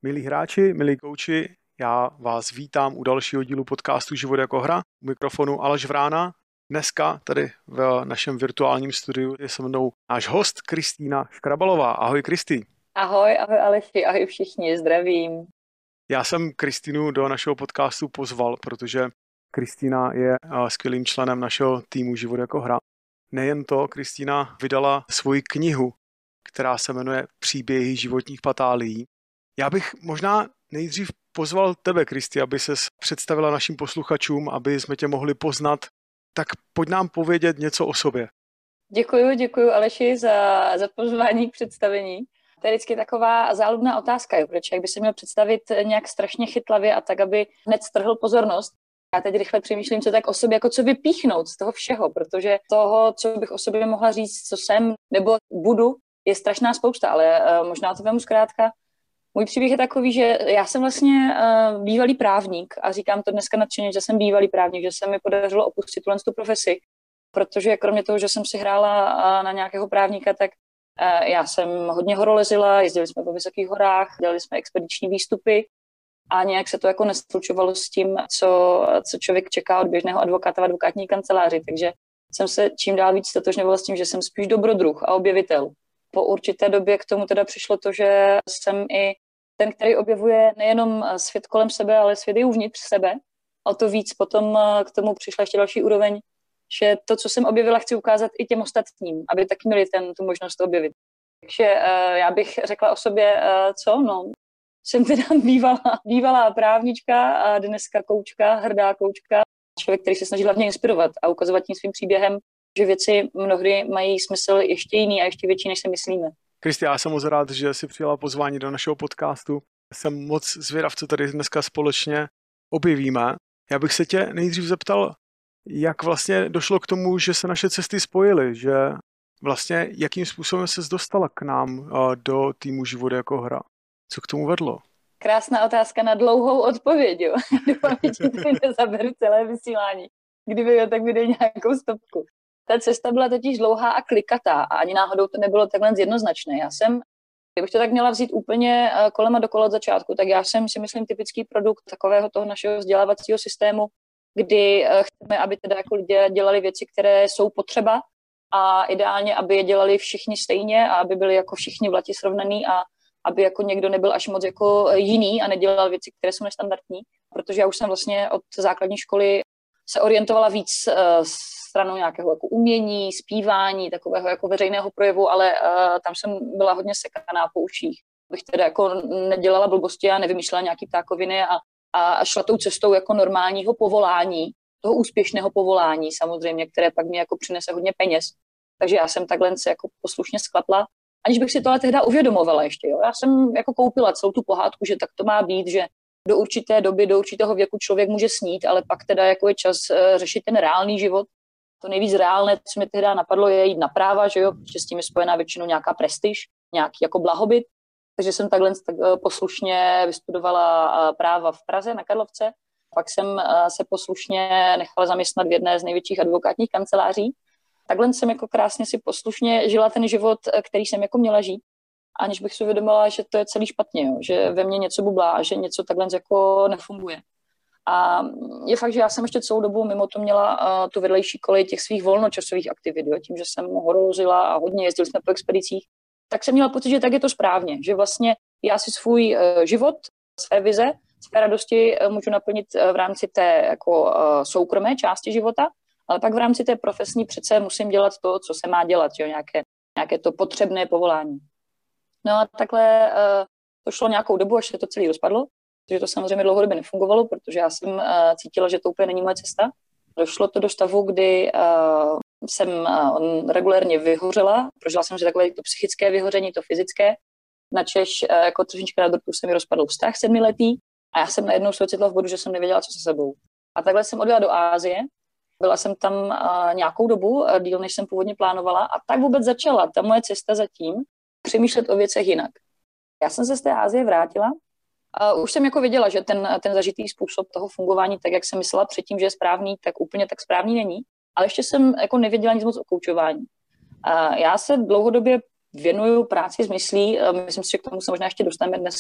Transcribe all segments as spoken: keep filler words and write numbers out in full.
Milí hráči, milí kouči, já vás vítám u dalšího dílu podcastu Život jako hra. U mikrofonu Aleš Vrána. Dneska tady v našem virtuálním studiu je se mnou náš host Kristýna Škrabalová. Ahoj Kristý. Ahoj, ahoj Aleši, ahoj všichni, zdravím. Já jsem Kristýnu do našeho podcastu pozval, protože Kristýna je skvělým členem našeho týmu Život jako hra. Nejen to, Kristýna vydala svoji knihu, která se jmenuje Příběhy životních patálií. Já bych možná nejdřív pozval tebe, Kristi, aby ses představila našim posluchačům, aby jsme tě mohli poznat. Tak pojď nám povědět něco o sobě. Děkuju, děkuju Aleši za, za pozvání k představení. To je vždycky taková záludná otázka, jo, protože jak by se měl představit nějak strašně chytlavě a tak, aby hned strhl pozornost. Já teď rychle přemýšlím, co tak o sobě, jako co vypíchnout z toho všeho, protože toho, co bych o sobě mohla říct, co jsem nebo budu, je strašná spousta, ale uh, možná to vemu zkrátka. Můj příběh je takový, že já jsem vlastně uh, bývalý právník a říkám to dneska nadšeně, že jsem bývalý právník, že se mi podařilo opustit tuhle tu profesi, protože kromě toho, že jsem si hrála uh, na nějakého právníka, tak uh, já jsem hodně horolezila, jezdili jsme po vysokých horách, dělali jsme expediční výstupy a nějak se to jako neslučovalo s tím, co, co člověk čeká od běžného advokáta v advokátní kanceláři, takže jsem se čím dál víc totožňovala s tím, že jsem spíš dobrodruh a objevitel. Po určité době k tomu teda přišlo to, že jsem i ten, který objevuje nejenom svět kolem sebe, ale svět i uvnitř sebe. A to víc potom k tomu přišla ještě další úroveň, že to, co jsem objevila, chci ukázat i těm ostatním, aby taky měli ten, tu možnost to objevit. Takže uh, já bych řekla o sobě, uh, co? No, jsem teda bývalá, bývalá právnička a dneska koučka, hrdá koučka. Člověk, který se snaží hlavně inspirovat a ukazovat tím svým příběhem, že věci mnohdy mají smysl ještě jiný a ještě větší, než si myslíme. Kristi, já jsem moc rád, že jsi přijala pozvání do našeho podcastu. Jsem moc zvědav, co tady dneska společně objevíme. Já bych se tě nejdřív zeptal, jak vlastně došlo k tomu, že se naše cesty spojily, že vlastně jakým způsobem ses dostala k nám do týmu Život jako hra. Co k tomu vedlo? Krásná otázka na dlouhou odpověď, jo. Doufám, že ti to nezaberu celé vysílání. Kdyby jo, tak by dej nějakou stopku. Ta cesta byla totiž dlouhá a klikatá a ani náhodou to nebylo takhle jednoznačné. Já jsem, kdybych to tak měla vzít úplně kolem a dokola od začátku, tak já jsem si myslím typický produkt takového toho našeho vzdělávacího systému, kdy chceme, aby teda jako lidé dělali věci, které jsou potřeba a ideálně, aby je dělali všichni stejně a aby byli jako všichni v lati srovnaný a aby jako někdo nebyl až moc jako jiný a nedělal věci, které jsou nestandardní, protože já už jsem vlastně od základní školy se orientovala víc uh, stranou nějakého jako umění, zpívání, takového jako veřejného projevu, ale uh, tam jsem byla hodně sekaná po uších. Bych teda jako nedělala blbosti a nevymýšlela nějaký ptákoviny a, a šla tou cestou jako normálního povolání, toho úspěšného povolání samozřejmě, které pak mi jako přinese hodně peněz. Takže já jsem takhle se jako poslušně sklapla, aniž bych si to ale tehda uvědomovala ještě. Jo. Já jsem jako koupila celou tu pohádku, že tak to má být, že do určité doby, do určitého věku člověk může snít, ale pak teda jako je čas uh, řešit ten reálný život. To nejvíc reálné, co mi tehda napadlo, je jít na práva, že jo, protože s tím je spojená většinou nějaká prestiž, nějaký jako blahobyt. Takže jsem takhle tak, uh, poslušně vystudovala uh, práva v Praze na Karlovce. Pak jsem uh, se poslušně nechala zaměstnat v jedné z největších advokátních kanceláří. Takhle jsem jako krásně si poslušně žila ten život, který jsem jako měla žít, aniž bych si uvědomila, že to je celý špatně, jo, že ve mně něco bublá a že něco takhle jako nefunguje. A je fakt, že já jsem ještě celou dobu mimo to měla uh, tu vedlejší kolej těch svých volnočasových aktivit, jo, tím, že jsem horolozila a hodně jezdili jsme po expedicích, tak jsem měla pocit, že tak je to správně, že vlastně já si svůj uh, život, své vize, své radosti uh, můžu naplnit uh, v rámci té jako uh, soukromé části života, ale pak v rámci té profesní přece musím dělat to, co se má dělat, jo, nějaké, nějaké to potřebné povolání. No a takhle uh, to šlo nějakou dobu, až se to celé rozpadlo, protože to samozřejmě dlouhodobě nefungovalo, protože já jsem uh, cítila, že to úplně není moje cesta. Došlo to do stavu, kdy uh, jsem uh, regulérně vyhořela, prožila jsem si takové to psychické vyhoření, to fyzické, načež uh, jako trošička na dortu se mi rozpadl vztah sedmiletý a já jsem najednou se ocitla v bodu, že jsem nevěděla, co se sebou. A takhle jsem odjela do Asie. Byla jsem tam uh, nějakou dobu, uh, díl než jsem původně plánovala a tak vůbec začala ta moje cesta zatím přemýšlet o věcech jinak. Já jsem se z té Asie vrátila a už jsem jako věděla, že ten, ten zažitý způsob toho fungování, tak jak jsem myslela předtím, že je správný, tak úplně tak správný není, ale ještě jsem jako nevěděla nic moc o koučování. A já se dlouhodobě věnuju práci s myslí, myslím si, že k tomu se možná ještě dostaneme dneska,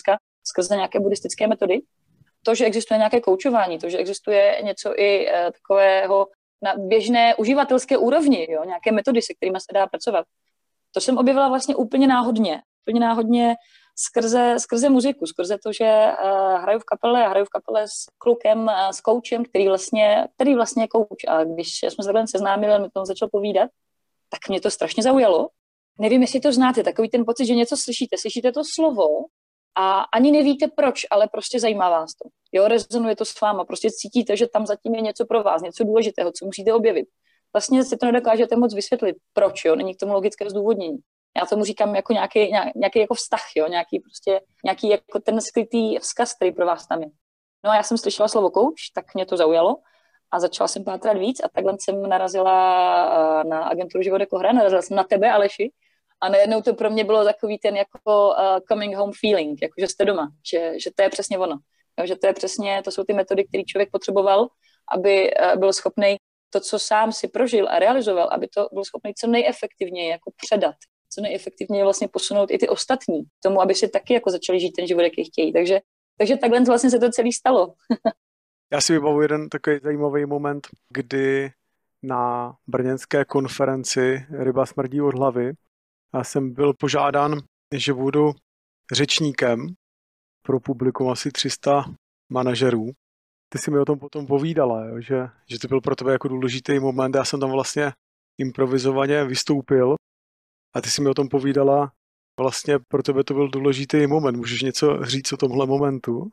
skrze nějaké buddhistické metody. To, že existuje nějaké koučování, to, že existuje něco i uh, takového na běžné uživatelské úrovni, jo, nějaké metody, se kterými se dá pracovat. To jsem objevila vlastně úplně náhodně. Úplně náhodně skrze, skrze muziku, skrze to, že uh, hraju v kapele a hraju v kapele s klukem, uh, s koučem, který vlastně, který vlastně je kouč. A když jsme se takhle seznámili a mi to začal povídat, tak mě to strašně zaujalo. Nevím, jestli to znáte, takový ten pocit, že něco slyšíte, slyšíte to slovo a ani nevíte proč, ale prostě zajímá vás to. Jo, rezonuje to s váma, prostě cítíte, že tam zatím je něco pro vás, něco důležitého, co musíte objevit. Vlastně si to nedokážete moc vysvětlit, proč, jo, není k tomu logické zdůvodnění. Já tomu říkám jako nějaký, nějaký jako vztah, jo, nějaký prostě, nějaký jako ten skrytý vzkaz, který pro vás tam je. No a já jsem slyšela slovo coach, tak mě to zaujalo a začala jsem pátrat víc a takhle jsem narazila na agenturu Život jako hra, narazila jsem na tebe, Aleši, a najednou to pro mě bylo takový ten jako uh, coming home feeling, jako že jste doma, že, že to je přesně ono. Jo, že to je přesně, to jsou ty metody, které člověk potřeboval, aby uh, byl schopný to, co sám si prožil a realizoval, aby to byl schopný co nejefektivněji jako předat, co nejefektivněji vlastně posunout i ty ostatní k tomu, aby si taky jako začali žít ten život, jaký chtějí. Takže, takže takhle vlastně se to celé stalo. Já si vybavuji jeden takový zajímavý moment, kdy na brněnské konferenci Ryba smrdí od hlavy já jsem byl požádán, že budu řečníkem pro publikum asi tři sta manažerů. Ty jsi mi o tom potom povídala, jo, že, že to byl pro tebe jako důležitý moment. Já jsem tam vlastně improvizovaně vystoupil a ty jsi mi o tom povídala, vlastně pro tebe to byl důležitý moment. Můžeš něco říct o tomhle momentu?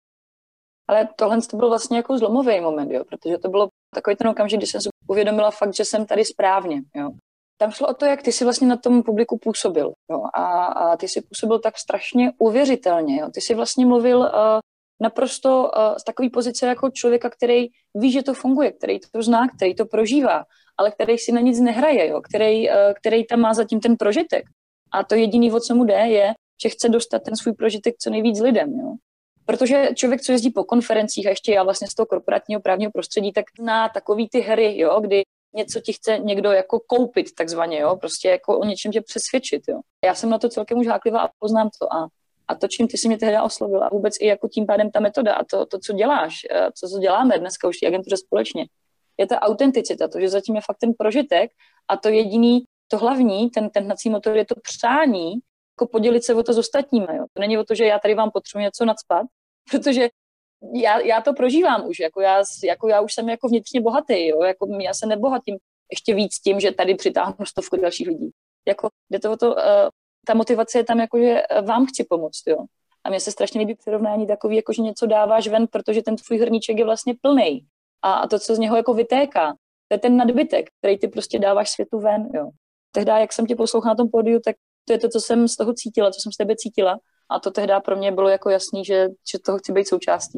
Ale tohle to byl vlastně jako zlomový moment, jo, protože to bylo takový ten okamžik, kdy jsem si uvědomila fakt, že jsem tady správně. Jo. Tam šlo o to, jak ty jsi vlastně na tom publiku působil. Jo, a, a ty jsi působil tak strašně uvěřitelně. Jo. Ty jsi vlastně mluvil uh, naprosto uh, z takové pozice jako člověka, který ví, že to funguje, který to zná, který to prožívá, ale který si na nic nehraje, jo, který, uh, který tam má zatím ten prožitek. A to jediný, o co mu jde, je, že chce dostat ten svůj prožitek co nejvíc lidem. Jo. Protože člověk, co jezdí po konferencích, a ještě já vlastně z toho korporátního právního prostředí, tak zná takový ty hry, jo, kdy něco ti chce někdo jako koupit takzvaně, jo, prostě jako o něčem tě přesvědčit, jo. Já jsem na to celkem už háklivá a poznám to a, a to, čím ty si mě tehdy oslovil a vůbec i jako tím pádem ta metoda a to, to co děláš, co, co děláme dneska už v agentuře společně, je ta autenticita, to, že zatím je fakt ten prožitek a to jediný, to hlavní, ten, ten hnací motor je to přání, jako podělit se o to s ostatními, jo. To není o to, že já tady vám potřebuji něco nacpat, protože Já, já to prožívám už, jako já, jako já už jsem jako vnitřně bohatý, jo? Jako já se nebohatím ještě víc tím, že tady přitáhnu stovku dalších lidí. Jako, jde to o to, uh, ta motivace je tam, jako, že vám chci pomoct, jo. A mně se strašně líbí přirovnání takový, jako, že něco dáváš ven, protože ten tvůj hrníček je vlastně plnej. A, a to, co z něho jako vytéká, to je ten nadbytek, který ty prostě dáváš světu ven, jo. Tehdy, jak jsem tě poslouchala na tom pódiu, tak to je to, co jsem z toho cítila, co jsem z tebe cítila. A to tehdy pro mě bylo jako jasný, že, že toho chci být součástí.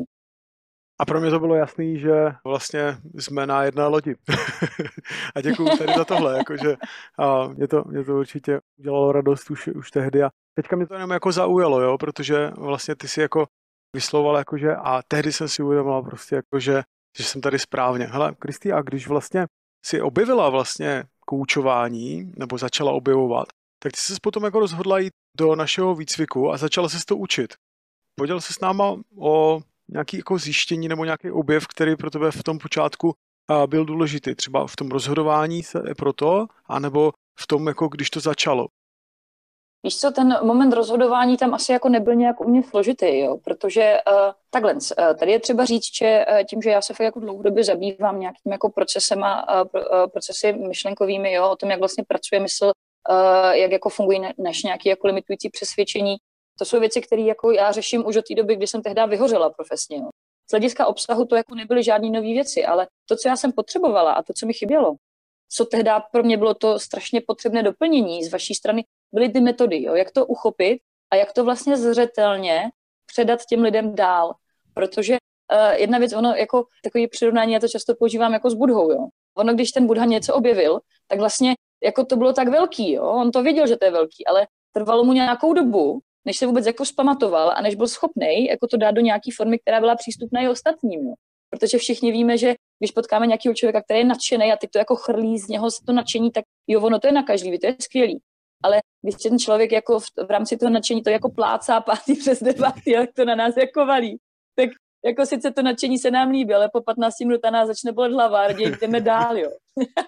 A pro mě to bylo jasný, že vlastně jsme na jedné lodi. A děkuju tady za tohle, jakože a mě, to, mě to určitě udělalo radost už, už tehdy. A teďka mě to jenom jako zaujalo, jo, protože vlastně ty si jako vyslovoval jakože a tehdy jsem si uvědomila prostě jakože, že jsem tady správně. Hele, Kristý, a když vlastně si objevila vlastně koučování, nebo začala objevovat, tak ty jsi potom jako rozhodla jít do našeho výcviku a začala se to učit. Poděl se s náma o nějaké jako zjištění nebo nějaký objev, který pro tebe v tom počátku byl důležitý, třeba v tom rozhodování se pro to, anebo v tom, jako když to začalo. Víš co, ten moment rozhodování tam asi jako nebyl nějak u mě složitý, jo, protože uh, takhle, uh, tady je třeba říct, že uh, tím, že já se fakt jako dlouhodobě zabývám nějakým jako procesema, uh, pro, uh, procesy myšlenkovými, jo, o tom, jak vlastně pracuje mysl, uh, jak jako fungují naše nějaké jako limitující přesvědčení. To jsou věci, které jako já řeším už od té doby, kdy jsem tehdy vyhořela profesně. Jo. Z hlediska obsahu to jako nebyly žádné nové věci, ale to, co já jsem potřebovala a to, co mi chybělo, co tehdy pro mě bylo to strašně potřebné doplnění z vaší strany, byly ty metody, jo, jak to uchopit a jak to vlastně zřetelně předat těm lidem dál. Protože uh, jedna věc, ono jako takový přirovnání, já to často používám jako s Budhou, jo. Ono, když ten Budha něco objevil, tak vlastně jako to bylo tak velký, jo. On to věděl, že to je velký, ale trvalo mu nějakou dobu, než se vůbec jako zpamatoval a než byl schopný jako to dát do nějaké formy, která byla přístupná i ostatním. Jo. Protože všichni víme, že když potkáme nějakého člověka, který je nadšený a teď to jako chrlí z něho to nadšení, tak jo, ono to je nakažlivý, to je skvělý. Ale když ten člověk jako v, v rámci toho nadšení to jako plácá pátý přes devátý, jak to na nás jako valí, tak jako sice to nadšení se nám líbí, ale po patnácti minutách nás začne bolet hlava a raději jdeme dál, jo.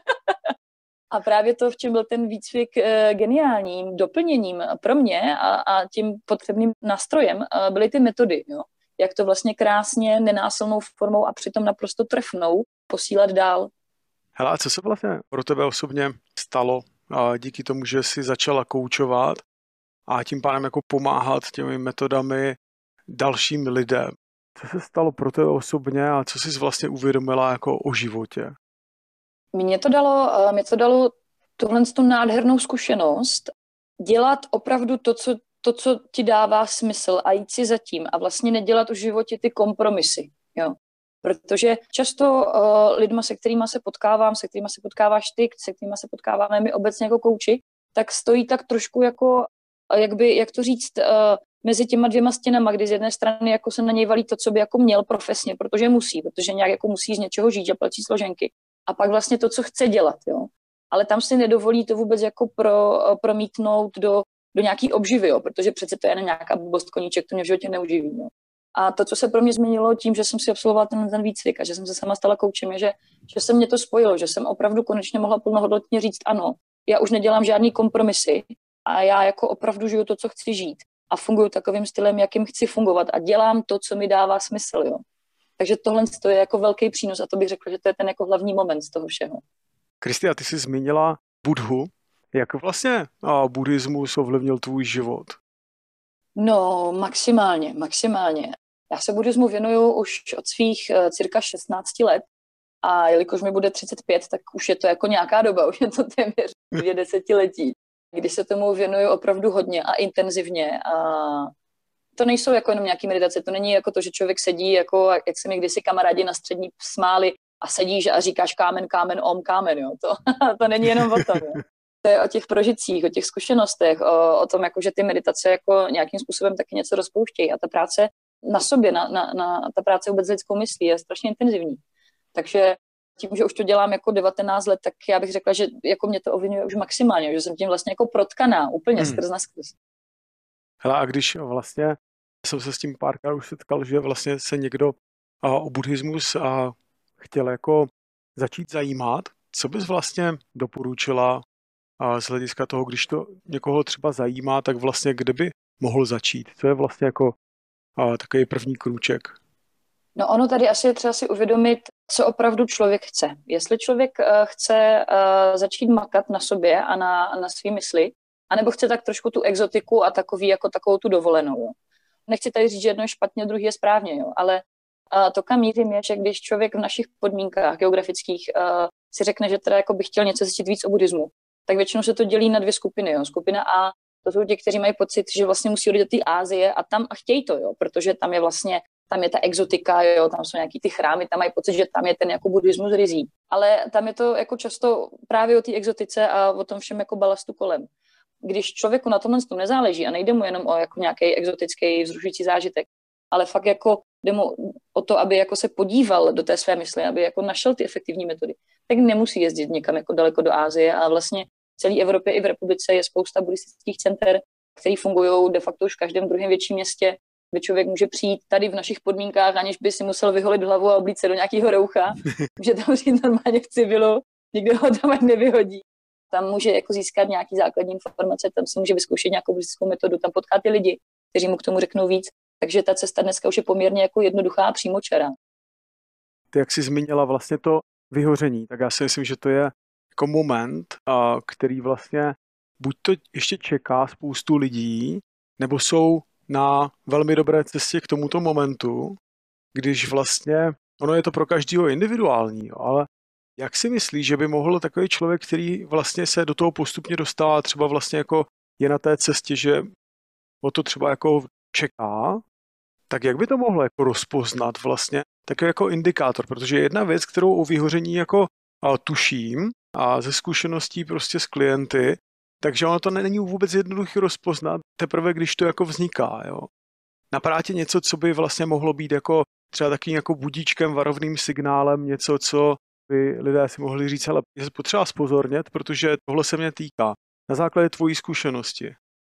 A právě to, v čem byl ten výcvik e, geniálním doplněním pro mě a, a tím potřebným nástrojem, e, byly ty metody, jo. Jak to vlastně krásně, nenásilnou formou a přitom naprosto trefnou posílat dál. Hele, a co se vlastně pro tebe osobně stalo a díky tomu, že jsi začala koučovat a tím pádem jako pomáhat těmi metodami dalším lidem? Co se stalo pro tebe osobně a co jsi vlastně uvědomila jako o životě? Mně to dalo, mě to dalo tuhle tu nádhernou zkušenost dělat opravdu to co, to, co ti dává smysl a jít si za tím a vlastně nedělat v životě ty kompromisy, jo. Protože často uh, lidma, se kterými se potkávám, se kterými se potkáváš ty, se kterými se potkáváme my obecně jako kouči, tak stojí tak trošku jako, jak by, jak to říct, uh, mezi těma dvěma stěnama, kdy z jedné strany jako se na něj valí to, co by jako měl profesně, protože musí, protože nějak jako musí z něčeho žít, že platí složenky. A pak vlastně to, co chce dělat, jo. Ale tam si nedovolí to vůbec jako pro, promítnout do, do nějaký obživy, jo, protože přece to je nějaká blbost koníček, to mě v životě neuživí, jo. A to, co se pro mě změnilo tím, že jsem si absolvovala ten, ten výcvik a že jsem se sama stala koučem, je, že, že se mě to spojilo, že jsem opravdu konečně mohla plnohodnotně říct ano, já už nedělám žádný kompromisy a já jako opravdu žiju to, co chci žít a funguju takovým stylem, jakým chci fungovat a dělám to, co mi dává smysl, jo. Takže tohle je jako velký přínos a to bych řekla, že to je ten jako hlavní moment z toho všeho. Kristia, ty jsi zmínila Buddhu. Jak vlastně a, buddhismus ovlivnil tvůj život? No, maximálně, maximálně. Já se buddhismu věnuju už od svých uh, cirka šestnácti let a jelikož mi bude třicet pět, tak už je to jako nějaká doba, už je to téměř dvě desetiletí, kdy se tomu věnuju opravdu hodně a intenzivně a to nejsou jako jenom nějaký meditace, to není jako to, že člověk sedí, jako jak se mi kdysi kamarádi na střední smáli a sedíš a říkáš kámen, kámen, om, kámen, jo. To, to není jenom o tom, jo. To je o těch prožitcích, o těch zkušenostech, o, o tom, jako, že ty meditace jako nějakým způsobem taky něco rozpouštějí a ta práce na sobě, na, na, na, ta práce vůbec s lidskou myslí je strašně intenzivní. Takže tím, že už to dělám jako devatenáct let, tak já bych řekla, že jako mě to ovlivňuje už maximálně, že jsem tím vlastně jako protkaná úplně hmm. skrz na skrz. Hele, a když vlastně jsem se s tím párkrát už setkal, že vlastně se někdo a, o buddhismus a chtěl jako začít zajímat, co bys vlastně doporučila a z hlediska toho, když to někoho třeba zajímá, tak vlastně kde by mohl začít? Co je vlastně jako a, takový první krůček? No ono tady asi je třeba si uvědomit, co opravdu člověk chce. Jestli člověk uh, chce uh, začít makat na sobě a na, na svý mysli, anebo chce tak trošku tu exotiku a takový jako takovou tu dovolenou, jo. Nechci tady říct, že jedno je špatně, druhý je správně, jo, ale uh, to, kam mířím, je, že když člověk v našich podmínkách geografických uh, si řekne, že teda jako by chtěl něco zjistit víc o buddhismu, tak většinou se to dělí na dvě skupiny, jo. Skupina A, to jsou ti, kteří mají pocit, že vlastně musí jít do té Asie a tam a chtějí to, jo, protože tam je vlastně, tam je ta exotika, jo, tam jsou nějaký ty chrámy, tam mají pocit, že tam je ten jako buddhismus rizí. Ale tam je to jako často právě o té exotice a o tom všem jako balastu kolem. Když člověku na tomhle nezáleží a nejde mu jenom o jako nějaký exotický vzrušující zážitek, ale fakt jako jde mu o to, aby jako se podíval do té své mysli, aby jako našel ty efektivní metody, tak nemusí jezdit někam jako daleko do Asie a vlastně v celé Evropě i v republice je spousta buddhistických center, které fungují de facto už v každém druhém větším městě, kde člověk může přijít tady v našich podmínkách, aniž by si musel vyholit hlavu a oblít se do nějakého roucha, může tam přijít normálně v civilu, nikdo ho tam nevyhodí. Tam může jako získat nějaký základní informace, tam si může vyzkoušet nějakou buddhistickou metodu, tam potká ty lidi, kteří mu k tomu řeknou víc. Takže ta cesta dneska už je poměrně jako jednoduchá a přímočará. Ty, jak jsi zmínila vlastně to vyhoření, tak já si myslím, že to je jako moment, který vlastně buď to ještě čeká spoustu lidí, nebo jsou na velmi dobré cestě k tomuto momentu, když vlastně, ono je to pro každého individuální, ale jak si myslíš, že by mohl takový člověk, který vlastně se do toho postupně dostává, třeba vlastně jako je na té cestě, že o to třeba jako čeká, tak jak by to mohlo jako rozpoznat vlastně takový jako indikátor, protože jedna věc, kterou o vyhoření jako a, tuším a ze zkušeností prostě s klienty, takže ono to není vůbec jednoduché rozpoznat, teprve když to jako vzniká, jo. Napadá tě něco, co by vlastně mohlo být jako třeba takým jako budíčkem, varovným signálem, něco, co by lidé si mohli říct, ale je potřeba zpozornět, protože tohle se mě týká. na základě tvojí zkušenosti.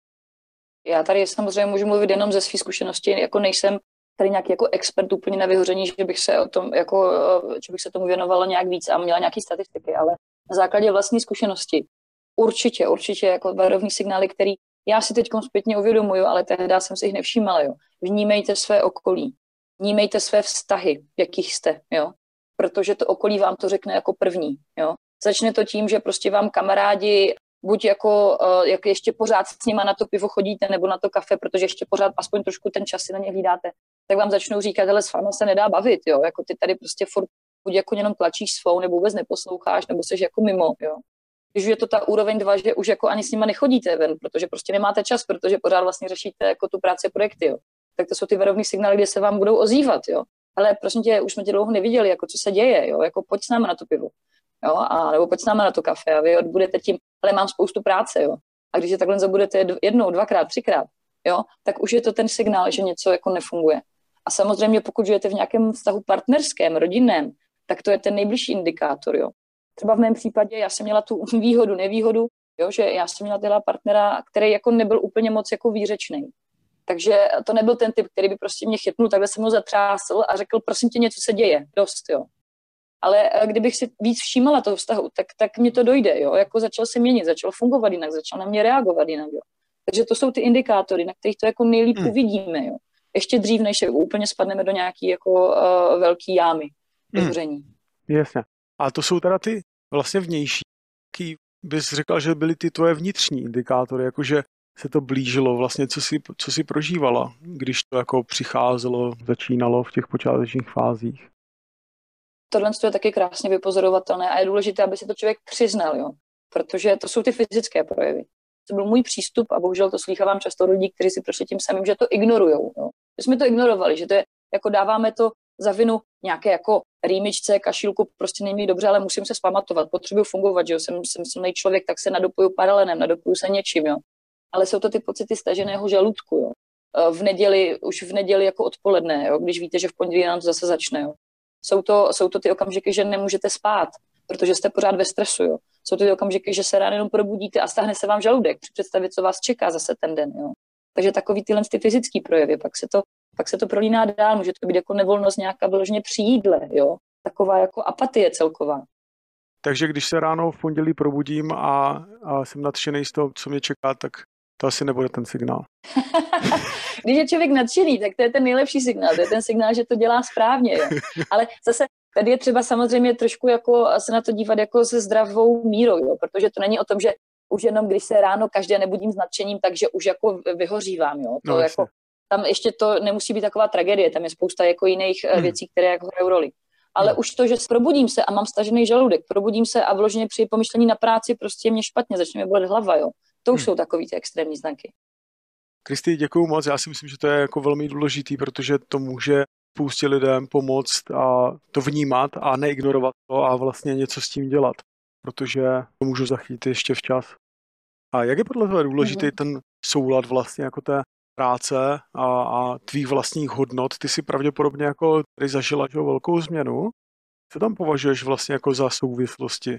Já tady samozřejmě můžu mluvit jenom ze své zkušenosti, jako nejsem tady nějaký jako expert úplně na vyhoření, že bych se o tom, jako, že bych se tomu věnovala nějak víc a měla nějaké statistiky, ale na základě vlastní zkušenosti určitě, určitě jako varovný signály, který já si teď zpětně uvědomuju, ale tehdy jsem si jich nevšímala, jo. Vnímejte své okolí, vnímejte své vztahy, jakých jste, jo. Protože to okolí vám to řekne jako první, jo. Začne to tím, že prostě vám kamarádi buď jako, jak ještě pořád s nima na to pivo chodíte nebo na to kafe, protože ještě pořád aspoň trošku ten čas si na ně hlídáte, tak vám začnou říkat, hele, s váma se nedá bavit, jo, jako ty tady prostě furt buď jako jenom tlačíš svou, nebo vůbec neposloucháš, nebo jsi jako mimo, jo. Když je to ta úroveň dva, že už jako ani s nima nechodíte ven, protože prostě nemáte čas, protože pořád vlastně řešíte jako tu práci a projekty, jo. Tak to jsou ty varovný signály, kde se vám budou ozývat, jo. Ale prosím tě, už jsme tě dlouho neviděli, jako co se děje, jo, jako pojď s námi na to pivo. Jo, a nebo pojď s námi na to kafe a vy budete tím, ale mám spoustu práce, jo. A když je takhle zabudete jednou, dvakrát, třikrát, jo, tak už je to ten signál, že něco jako nefunguje. A samozřejmě pokud žijete v nějakém vztahu partnerském, rodinném, tak to je ten nejbližší indikátor, jo. Třeba v mém případě já jsem měla tu výhodu, nevýhodu, jo, že já jsem měla teda partnera, který jako nebyl úplně moc jako výřečný. Takže to nebyl ten typ, který by prostě mě chytnul, takhle se mnou zatřásl a řekl, prosím tě, něco se děje, dost, jo. Ale kdybych si víc všímala toho vztahu, tak, tak mě to dojde, jo. Jako začal se měnit, začal fungovat jinak, začal na mě reagovat jinak, jo. Takže to jsou ty indikátory, na kterých to jako nejlíp hmm. uvidíme, jo. Ještě dřív, než úplně spadneme do nějaký jako uh, velký jámy vyhoření. Hmm. Jasně. A to jsou teda ty vlastně vnější, jaký bys řekla, že byly ty tvoje vnitřní indikátory, jakože se to blížilo vlastně, co jsi, co jsi prožívala, když to jako přicházelo, začínalo v těch počátečních fázích. Tohle je taky krásně vypozorovatelné a je důležité, aby si to člověk přiznal, jo? Protože to jsou ty fyzické projevy. To byl můj přístup a bohužel to slýchávám často lidí, kteří si prošli tím samým, že to ignorujou. Jo? Že jsme to ignorovali, že to je, jako dáváme to za vinu nějaké jako rýmičce, kašílku, prostě není dobře, ale musím se zpamatovat, potřebuji fungovat, že jo? Jsem, jsem silný člověk, tak se nadopuju paralenem, nadopuju se něčím, jo? Ale jsou to ty pocity staženého žaludku, jo? V neděli, už v neděli jako odpoledne, jo? Když víte, že v pondělí nám to zase začne, jo? Jsou to, jsou to ty okamžiky, že nemůžete spát, protože jste pořád ve stresu, jo. Jsou to ty okamžiky, že se ráno jenom probudíte a stáhne se vám žaludek při představě, co vás čeká zase ten den, jo. Takže takový tyhle ty fyzický projevy, pak se to, pak se to prolíná dál, může to být jako nevolnost nějaká vyloženě při jídle, jo. Taková jako apatie celková. Takže když se ráno v pondělí probudím a, a jsem nadšený z toho, co mě čeká, tak to asi nebude ten signál. Když je člověk nadšený, tak to je ten nejlepší signál. To je ten signál, že to dělá správně. Jo. Ale zase tady je třeba samozřejmě trošku jako se na to dívat jako se zdravou mírou, jo, protože to není o tom, že už jenom když se ráno každé nebudím s nadšením, takže už jako vyhořívám. Jo. To no, jako, tam ještě to nemusí být taková tragédie, tam je spousta jako jiných hmm. věcí, které jako hrajou roli. Ale hmm. už to, že probudím se a mám stažený žaludek, probudím se a vloženě při pomyšlení na práci prostě mě špatně, začne mě bolet hlava, jo. To už hmm. jsou takový ty extrémní znaky. Kristý, děkuju moc. Já si myslím, že to je jako velmi důležitý, protože to může spoustě lidem pomoct a to vnímat a neignorovat to a vlastně něco s tím dělat, protože to můžu zachytit ještě včas. A jak je podle toho důležitý mm-hmm. ten soulad vlastně jako té práce a, a tvých vlastních hodnot? Ty si pravděpodobně jako tady zažila že, velkou změnu. Co tam považuješ vlastně jako za souvislosti?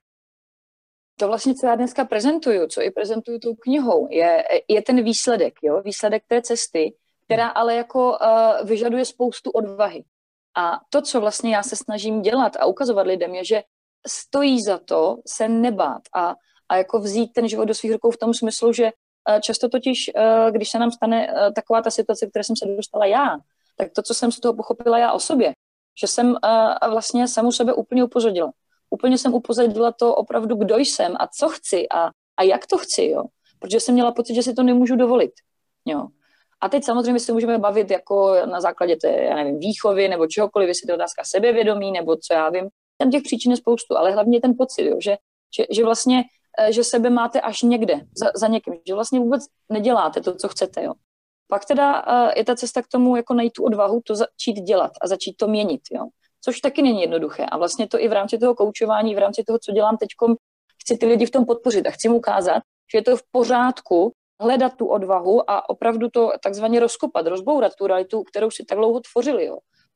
To vlastně, co já dneska prezentuju, co i prezentuju tou knihou, je, je ten výsledek, jo? Výsledek té cesty, která ale jako uh, vyžaduje spoustu odvahy. A to, co vlastně já se snažím dělat a ukazovat lidem, je, že stojí za to se nebát a, a jako vzít ten život do svých rukou v tom smyslu, že uh, často totiž, uh, když se nám stane uh, taková ta situace, které jsem se dostala já, tak to, co jsem z toho pochopila já o sobě, že jsem uh, vlastně samu sebe úplně upozornila. Úplně jsem upozornila to opravdu, kdo jsem a co chci a, a jak to chci, jo. Protože jsem měla pocit, že si to nemůžu dovolit, jo. A teď samozřejmě se můžeme bavit jako na základě té, já nevím, výchovy nebo čehokoliv, jestli to je otázka sebevědomí nebo co já vím. Tam těch příčin je spoustu, ale hlavně ten pocit, jo, že, že, že vlastně, že sebe máte až někde za, za někým, že vlastně vůbec neděláte to, co chcete, jo. Pak teda je ta cesta k tomu, jako najít tu odvahu, to začít dělat a začít to měnit, jo. Což taky není jednoduché. A vlastně to i v rámci toho koučování, v rámci toho, co dělám teďkom, chci ty lidi v tom podpořit a chci mu ukázat, že je to v pořádku hledat tu odvahu a opravdu to takzvaně rozkopat, rozbourat tu realitu, kterou si tak dlouho tvořili, jo.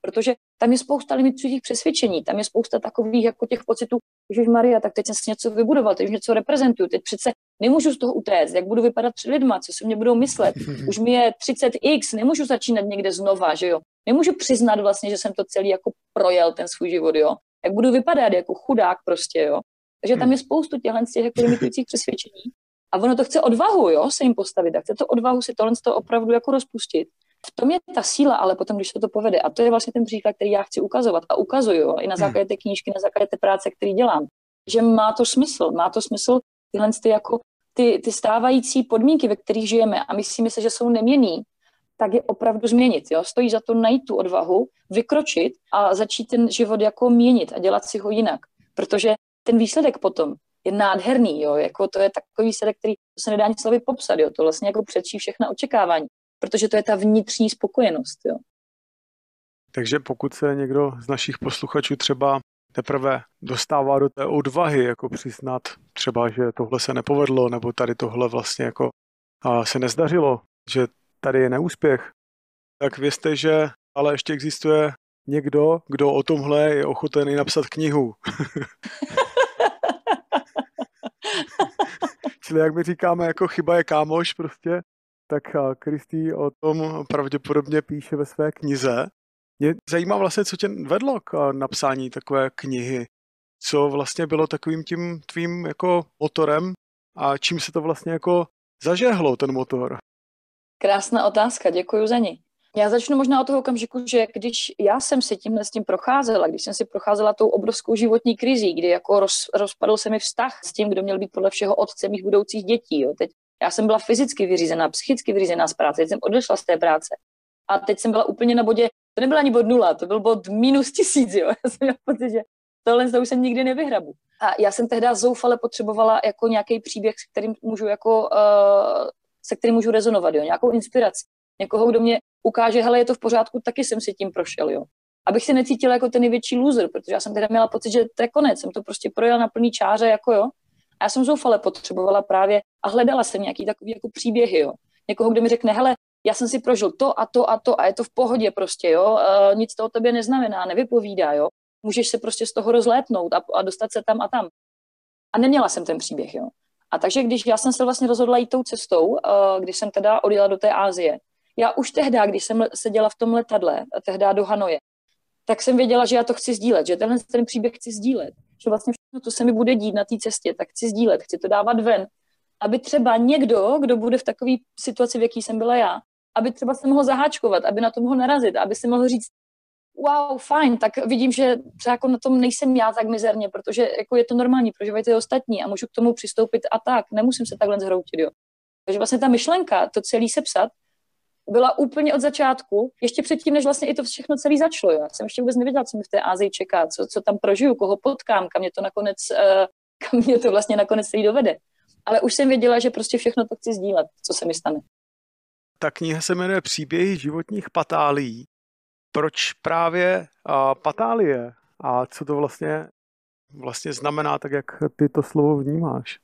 protože tam je spousta limitujících přesvědčení, tam je spousta takových jako těch pocitů, že Maria, tak teď jsem si něco vybudoval, teď už něco reprezentuju, teď přece nemůžu z toho utéct, jak budu vypadat před lidma, co si mě budou myslet, už mi je třicet x, nemůžu začínat někde znova, že jo, nemůžu přiznat vlastně, že jsem to celý jako projel ten svůj život, jo, jak budu vypadat jako chudák prostě, jo, takže tam je spoustu těchhle z těch jako limitujících přesvědčení a ono to chce odvahu, jo, se jim postavit, a chce to odvahu si tohle to opravdu jako rozpustit. V tom je ta síla, ale potom, když se to povede, a to je vlastně ten příklad, který já chci ukazovat a ukazuju, jo, i na základě té knížky, na základě té práce, který dělám, že má to smysl, má to smysl tyhle ty, jako, ty, ty stávající podmínky, ve kterých žijeme a myslíme se, že jsou neměnný, tak je opravdu změnit. Jo? Stojí za to najít tu odvahu, vykročit a začít ten život jako měnit a dělat si ho jinak. Protože ten výsledek potom je nádherný. Jo? Jako to je takový výsledek, který se nedá nic slovy popsat. Jo? To vlastně jako předčí všechna očekávání. Protože to je ta vnitřní spokojenost. Jo? Takže pokud se někdo z našich posluchačů třeba teprve dostává do té odvahy, jako přiznat třeba, že tohle se nepovedlo, nebo tady tohle vlastně jako se nezdařilo, že tady je neúspěch, tak vězte, že ale ještě existuje někdo, kdo o tomhle je ochoten i napsat knihu. Čili jak my říkáme, jako chyba je kámoš prostě, tak Kristý o tom pravděpodobně píše ve své knize. Mě zajímá vlastně, co tě vedlo k napsání takové knihy. Co vlastně bylo takovým tím tvým jako motorem a čím se to vlastně jako zažehlo, ten motor? Krásná otázka, děkuji za ní. Já začnu možná od toho okamžiku, že když já jsem si tímhle s tím procházela, když jsem si procházela tou obrovskou životní krizí, kdy jako roz, rozpadl se mi vztah s tím, kdo měl být podle všeho otcem mých budoucích dětí. Jo. Teď já jsem byla fyzicky vyřízená, psychicky vyřízená z práce, teď jsem odešla z té práce. A teď jsem byla úplně na bodě, to nebyla ani bod nula, to byl bod minus tisíc, jo. Já jsem měla pocit, že tohle to už jsem nikdy nevyhrabu. A já jsem tehdy zoufale potřebovala jako nějaký příběh, s kterým můžu jako, uh, se kterým můžu rezonovat, jo, nějakou inspiraci. Někoho, kdo mě ukáže, hele, je to v pořádku, taky jsem si tím prošel, jo. Abych se necítila jako ten největší loser, protože já jsem teda měla pocit, že to je konec, jsem to prostě projela na plný čáře, jako jo. A já jsem zoufale potřebovala právě a hledala jsem nějaký takový jako příběhy, jo. Někoho, kdo mi řekne, hele, já jsem si prožil to a to a to a je to v pohodě prostě, jo. E, nic to o tobě neznamená, nevypovídá, jo. Můžeš se prostě z toho rozlétnout a, a dostat se tam a tam. A neměla jsem ten příběh, jo. A takže když já jsem se vlastně rozhodla jít tou cestou, e, když jsem teda odjela do té Asie, já už tehdy, když jsem seděla v tom letadle, tehdy do Hanoje, tak jsem věděla, že já to chci sdílet, že tenhle ten příběh chci sdílet, že vlastně všechno, co se mi bude dít na té cestě, tak chci sdílet, chci to dávat ven, aby třeba někdo, kdo bude v takové situaci, v jaký jsem byla já, aby třeba se mohl zaháčkovat, aby na to mohl narazit, aby si mohl říct, wow, fajn, tak vidím, že třeba jako na tom nejsem já tak mizerně, protože jako je to normální, prožívají ty ostatní a můžu k tomu přistoupit a tak, nemusím se takhle zhroutit, jo. Takže vlastně ta myšlenka, to celý sepsat, byla úplně od začátku, ještě předtím, než vlastně i to všechno celý začalo. Jo. Já jsem ještě vůbec nevěděla, co mi v té Asii čeká, co, co tam prožiju, koho potkám, kam mě to nakonec, uh, kam mě to vlastně nakonec celý dovede. Ale už jsem věděla, že prostě všechno to chci sdílet, co se mi stane. Ta kniha se jmenuje Příběhy životních patálií. Proč právě uh, patálie? A co to vlastně, vlastně znamená, tak jak ty to slovo vnímáš?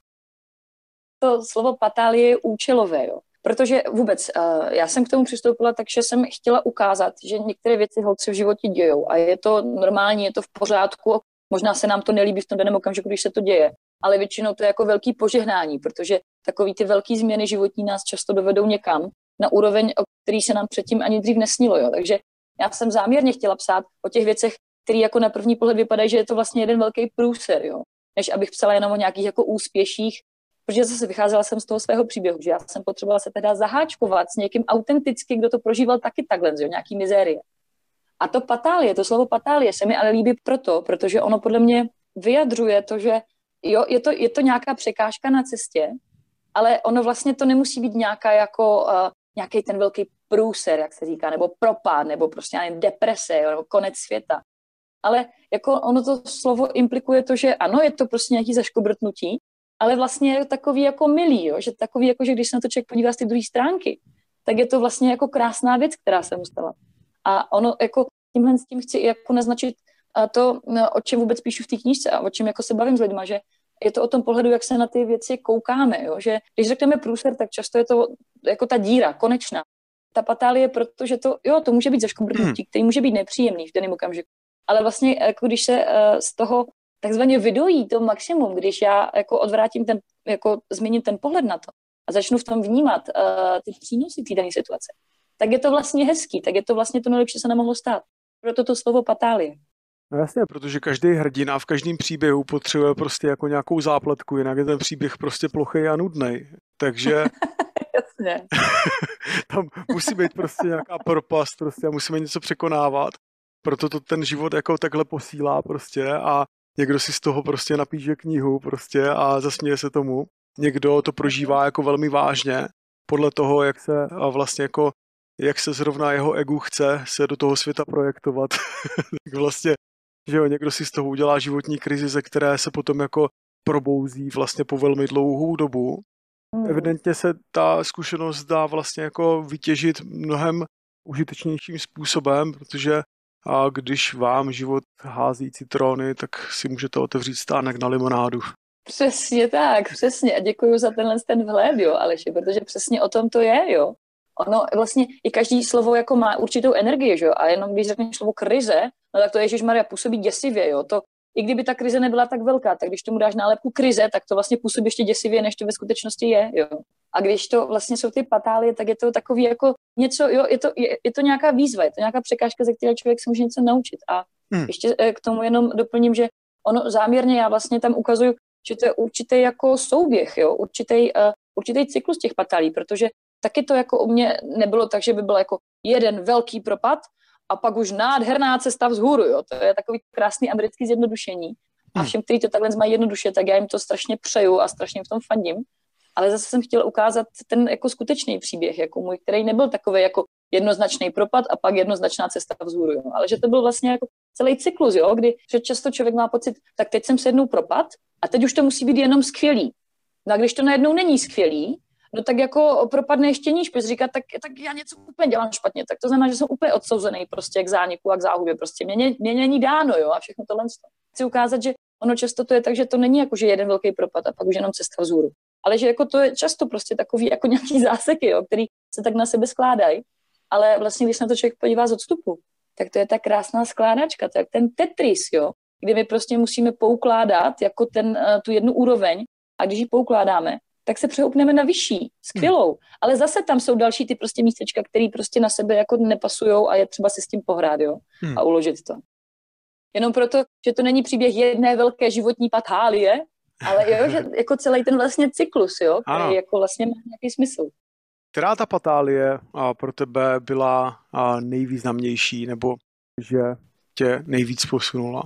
To slovo patálie je účelové, jo. Protože vůbec, uh, já jsem k tomu přistoupila, takže jsem chtěla ukázat, že některé věci holce v životě dějou a je to normální, je to v pořádku, možná se nám to nelíbí v tom daném okamžiku, když se to děje, ale většinou to je jako velký požehnání, protože takový ty velký změny životní nás často dovedou někam na úroveň, o který se nám předtím ani dřív nesnilo, jo. Takže já jsem záměrně chtěla psát o těch věcech, které jako na první pohled vypadají, že je to vlastně jeden velký průser, jo, než abych psala jenom o nějakých jako úspěších. Protože zase vycházela jsem z toho svého příběhu, že já jsem potřebovala se teda zaháčkovat s někým autenticky, kdo to prožíval taky takhle, jo, nějaký mizérie. A to patálie, to slovo patálie se mi ale líbí proto, protože ono podle mě vyjadřuje to, že jo, je to, je to nějaká překážka na cestě, ale ono vlastně to nemusí být nějaká jako, uh, nějaký ten velký průser, jak se říká, nebo propad, nebo prostě nevím, deprese, jo, nebo konec světa. Ale jako ono to slovo implikuje to, že ano, je to prostě nějaký zaškobrtnutí, ale vlastně je takový jako milý, jo? Že takový jako, že když se na to člověk podívá z té druhé stránky, tak je to vlastně jako krásná věc, která se mu stala. A ono jako tímhle s tím chci jako naznačit to, o čem vůbec píšu v té knížce a o čem jako se bavím s lidma, že je to o tom pohledu, jak se na ty věci koukáme, jo? Že když řekneme průser, tak často je to jako ta díra, konečná. ta patálie, protože to, jo, to může být zaškobrnutí, který může být nepříjemný v daném okamžiku. Ale vlastně, jako když se uh, z toho takzvaně vydojí to maximum, když já jako odvrátím ten, jako změním ten pohled na to a začnu v tom vnímat uh, ty přínosy té dané situace, tak je to vlastně hezký, tak je to vlastně to nejlepší, co se nemohlo stát. Proto to slovo patálie. No jasně, protože každý hrdina v každém příběhu potřebuje prostě jako nějakou zápletku, jinak je ten příběh prostě plochý a nudnej. Takže jasně. tam musí být prostě nějaká propast prostě a musíme něco překonávat. Proto to ten život jako takhle posílá prostě a někdo si z toho prostě napíše knihu prostě a zasměje se tomu. Někdo to prožívá jako velmi vážně podle toho, jak se vlastně jako jak se zrovna jeho ego chce se do toho světa projektovat. Tak vlastně, že jo, někdo si z toho udělá životní krizi, ze které se potom jako probouzí vlastně po velmi dlouhou dobu. Mm. Evidentně se ta zkušenost dá vlastně jako vytěžit mnohem užitečnějším způsobem, protože a když vám život hází citrony, tak si můžete otevřít stánek na limonádu. Přesně tak, přesně. A děkuji za tenhle ten vhled, jo, Aleši, protože přesně o tom to je, jo. Ono vlastně i každý slovo jako má určitou energii, že jo, a jenom když řekneš slovo krize, no tak to Ježišmarja působí děsivě, jo, to i kdyby ta krize nebyla tak velká, tak když tomu dáš nálepku krize, tak to vlastně působí ještě děsivě, než to ve skutečnosti je, jo. A když to vlastně jsou ty patálie, tak je to takový jako něco, jo, je to, je, je to nějaká výzva, je to nějaká překážka, ze které člověk se může něco naučit. A hmm. ještě k tomu jenom doplním, že ono záměrně já vlastně tam ukazuju, že to je určitý jako souběh, jo, určitý, uh, určitý cyklus těch patálí, protože taky to jako u mě nebylo tak, že by byl jako jeden velký propad a pak už nádherná cesta vzhůru, jo. To je takový krásný americký zjednodušení. A všem, kteří to takhle mají jednoduše, tak já jim to strašně přeju a strašně v tom fandím. Ale zase jsem chtěla ukázat ten jako skutečný příběh, jako můj, který nebyl takový jako jednoznačný propad a pak jednoznačná cesta vzhůru, jo. Ale že to byl vlastně jako celý cyklus, jo, kdy že často člověk má pocit, tak teď jsem se jednou propad a teď už to musí být jenom skvělý. No a když to najednou není skvělý, no tak jako propadne ještě níž, protože říká, tak, tak já něco úplně dělám špatně, tak to znamená, že jsem úplně odsouzený prostě k zániku a k záhubě, prostě mě, mě není dáno, jo, a všechno tohle. Chci ukázat, že ono často to je tak, že to není jako, že jeden velký propad a pak už jenom cesta vzhůru. Ale že jako to je často prostě takový jako nějaký záseky, jo, který se tak na sebe skládají. Ale vlastně, když se na to člověk podívá z odstupu, tak to je ta krásná skládačka, to je ten Tetris, jo, kdy my prostě musíme poukládat jako ten, tu jednu úroveň a když ji poukládáme, tak se přehoupneme na vyšší, skvělou. Hmm. Ale zase tam jsou další ty prostě místečka, které prostě na sebe jako nepasujou a je třeba si s tím pohrát, jo, hmm. a uložit to. Jenom proto, že to není příběh jedné velké životní patálie, ale jo, že jako celý ten vlastně cyklus, jo, který ano. jako vlastně má nějaký smysl. Která ta patálie a pro tebe byla a nejvýznamnější, nebo že tě nejvíc posunula?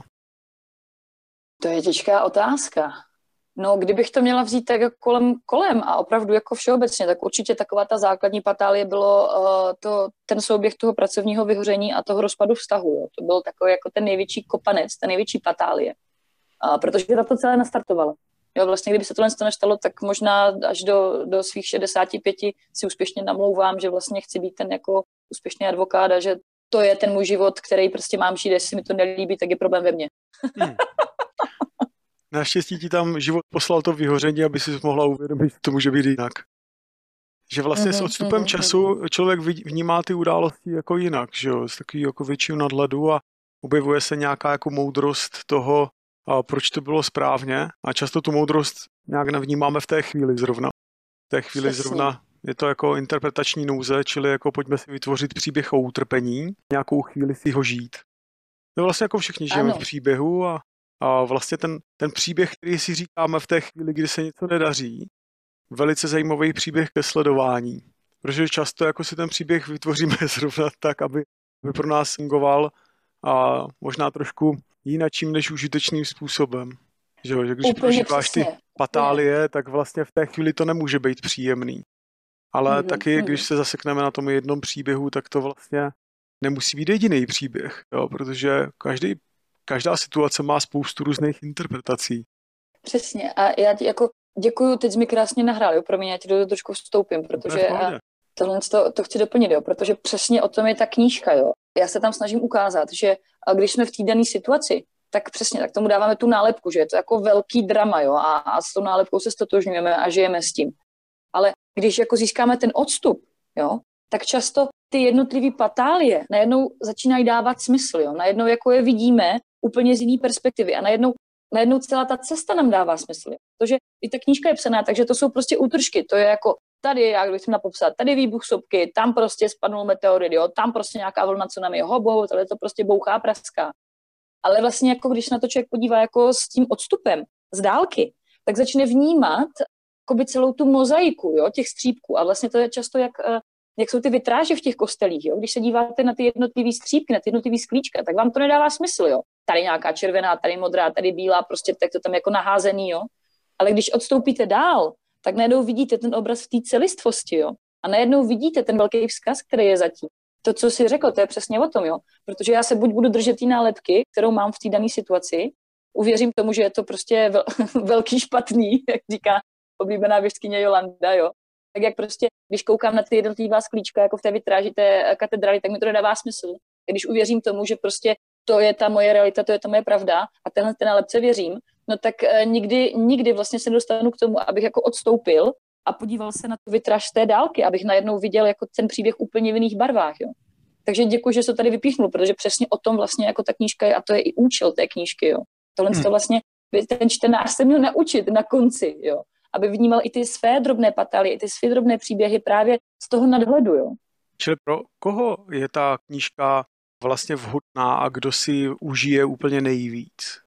To je těžká otázka. No, kdybych to měla vzít tak jako kolem, kolem a opravdu jako všeobecně, tak určitě taková ta základní patálie bylo uh, to, ten souběh toho pracovního vyhoření a toho rozpadu vztahu. Jo. To byl takový jako ten největší kopanec, ta největší patálie. Uh, protože ta to celé nastartovala. Jo, vlastně, kdyby se tohle nestalo, tak možná až do, do svých šedesáti pěti si úspěšně namlouvám, že vlastně chci být ten jako úspěšný advokát a že to je ten můj život, který prostě mám žít, jestli mi to nelíbí, tak je problém ve mně. Hmm. Naštěstí ti tam život poslal to vyhoření, aby si mohla uvědomit, že to může být jinak. Že vlastně mm-hmm, s odstupem mm-hmm. času člověk vnímá ty události jako jinak, že jo, z takový jako většího nadhledu a objevuje se nějaká jako moudrost toho, a proč to bylo správně a často tu moudrost nějak nevnímáme v té chvíli zrovna. V té chvíli Přesně. zrovna je to jako interpretační nouze, čili jako pojďme si vytvořit příběh o utrpení, nějakou chvíli si ho žít. To vlastně jako všichni žijeme v příběhu a, a vlastně ten, ten příběh, který si říkáme v té chvíli, kdy se něco nedaří, velice zajímavý příběh ke sledování. Protože často jako si ten příběh vytvoříme zrovna tak, aby, aby pro nás fungoval a možná trošku jinačím než užitečným způsobem. Že, jo? Že když prožíváš ty patálie, tak vlastně v té chvíli to nemůže být příjemný. Ale mm-hmm. taky, když se zasekneme na tom jednom příběhu, tak to vlastně nemusí být jediný příběh, jo? Protože každý, každá situace má spoustu různých interpretací. Přesně. A já ti jako děkuju, teď jsi mi krásně nahrál, jo? Promiň, já ti do toho trošku vstoupím, protože tohle to, to chci doplnit, jo? Protože přesně o tom je ta knížka, jo. Já se tam snažím ukázat, že když jsme v té dané situaci, tak přesně, tak tomu dáváme tu nálepku, že je to jako velký drama, jo, a, a s tou nálepkou se stotožňujeme a žijeme s tím. Ale když jako získáme ten odstup, jo, tak často ty jednotlivé patálie najednou začínají dávat smysl, jo? Najednou jako je vidíme úplně z jiné perspektivy a najednou, najednou celá ta cesta nám dává smysl. Jo? Protože i ta knížka je psaná, takže to jsou prostě útržky, to je jako tady, já bych měla popsat, tady výbuch sopky, tam prostě spadnul meteorit, jo? Tam prostě nějaká vlna tsunami, ho bohu, tady to prostě bouchá, praská. Ale vlastně jako když na to člověk podívá jako s tím odstupem, z dálky, tak začne vnímat jakoby celou tu mozaiku, jo, těch střípků. A vlastně to je často, jak, jak jsou ty vitráže v těch kostelích. Jo? Když se díváte na ty jednotlivé střípky, na ty jednotlivé sklíčka, tak vám to nedává smysl. Jo? Tady nějaká červená, tady modrá, tady bílá, prostě tak to tam jako naházený. Jo? Ale když odstoupíte dál, tak najednou vidíte ten obraz v té celistvosti. Jo? A najednou vidíte ten velký vzkaz, který je zatím. To, co jsi řekl, to je přesně o tom. Jo? Protože já se buď budu držet té nálepky, kterou mám v té dané situaci, uvěřím tomu, že je to prostě vel, velký špatný, jak říká oblíbená věštkyně Jolanda, jo. Tak jak prostě, když koukám na ty jednotlivá sklíčka, jako v té vitráži té katedrály, tak mi to nedává smysl. Když uvěřím tomu, že prostě to je ta moje realita, to je ta moje pravda a tenhle ten nálepce věřím, no tak nikdy, nikdy vlastně se nedostanu k tomu, abych jako odstoupil a podíval se na tu vitráž z té dálky, abych najednou viděl jako ten příběh úplně v jiných barvách, jo. Takže děkuji, že jsi to tady vypíchnul, protože přesně o tom vlastně jako ta knížka je a to je i účel té knížky, jo. Tohle hmm. to vlastně ten čtenář se měl naučit na konci, jo. Aby vnímal i ty své drobné patálie, i ty své drobné příběhy právě z toho nadhledu, jo. Čili pro koho je ta knížka vlastně vhodná a kdo si užije úplně nejvíc?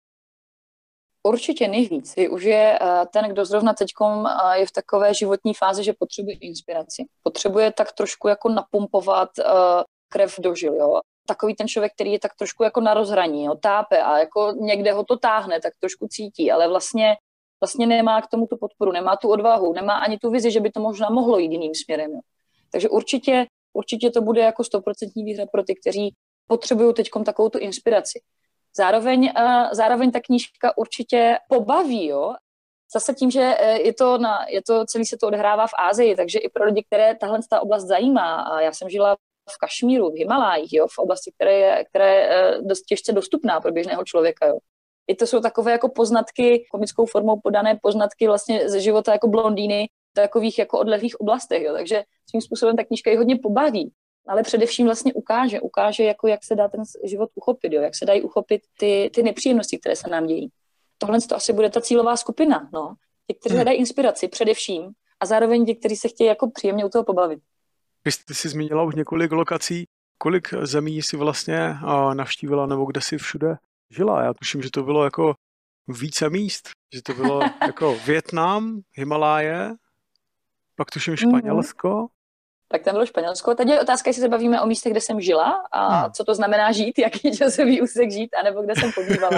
Určitě nejvíc využije ten, kdo zrovna teďkom je v takové životní fázi, že potřebuje inspiraci. Potřebuje tak trošku jako napumpovat krev do žil, jo. Takový ten člověk, který je tak trošku jako na rozhraní, jo, tápe a jako někde ho to táhne, tak trošku cítí, ale vlastně vlastně nemá k tomu tu podporu, nemá tu odvahu, nemá ani tu vizi, že by to možná mohlo jít jiným směrem. Jo. Takže určitě, určitě to bude jako stoprocentní výhra pro ty, kteří potřebují teďkom takovou tu inspiraci. Zároveň, uh, zároveň ta knížka určitě pobaví, jo. Zase tím, že je to, na, je to celý se to odehrává v Asii, takže i pro lidi, které tahle ta oblast zajímá, a já jsem žila v Kašmíru, v Himalájích, jo, v oblasti, která je, která je dost těžce dostupná pro běžného člověka, jo. I to jsou takové jako poznatky, komickou formou podané poznatky vlastně ze života jako blondýny v takových jako odlehlých oblastech, jo. Takže svým způsobem ta knížka ji hodně pobaví, ale především vlastně ukáže, ukáže jako jak se dá ten život uchopit, jo, jak se dají uchopit ty, ty nepříjemnosti, které se nám dějí. Tohle to asi bude ta cílová skupina, no. Ti, kteří hledají inspiraci především a zároveň ti, kteří se chtějí jako příjemně u toho pobavit. Když jsi zmínila už několik lokací, kolik zemí jsi vlastně navštívila nebo kde jsi všude žila? Já tuším, že to bylo jako více míst, že to bylo jako Vietnam, Himaláje, pak tuším Španělsko. Mm-hmm. Tak tam bylo Španělsko. Teď je otázka, jestli se bavíme o místech, kde jsem žila a hmm. co to znamená žít, jaký časový úsek žít, anebo kde jsem pobývala.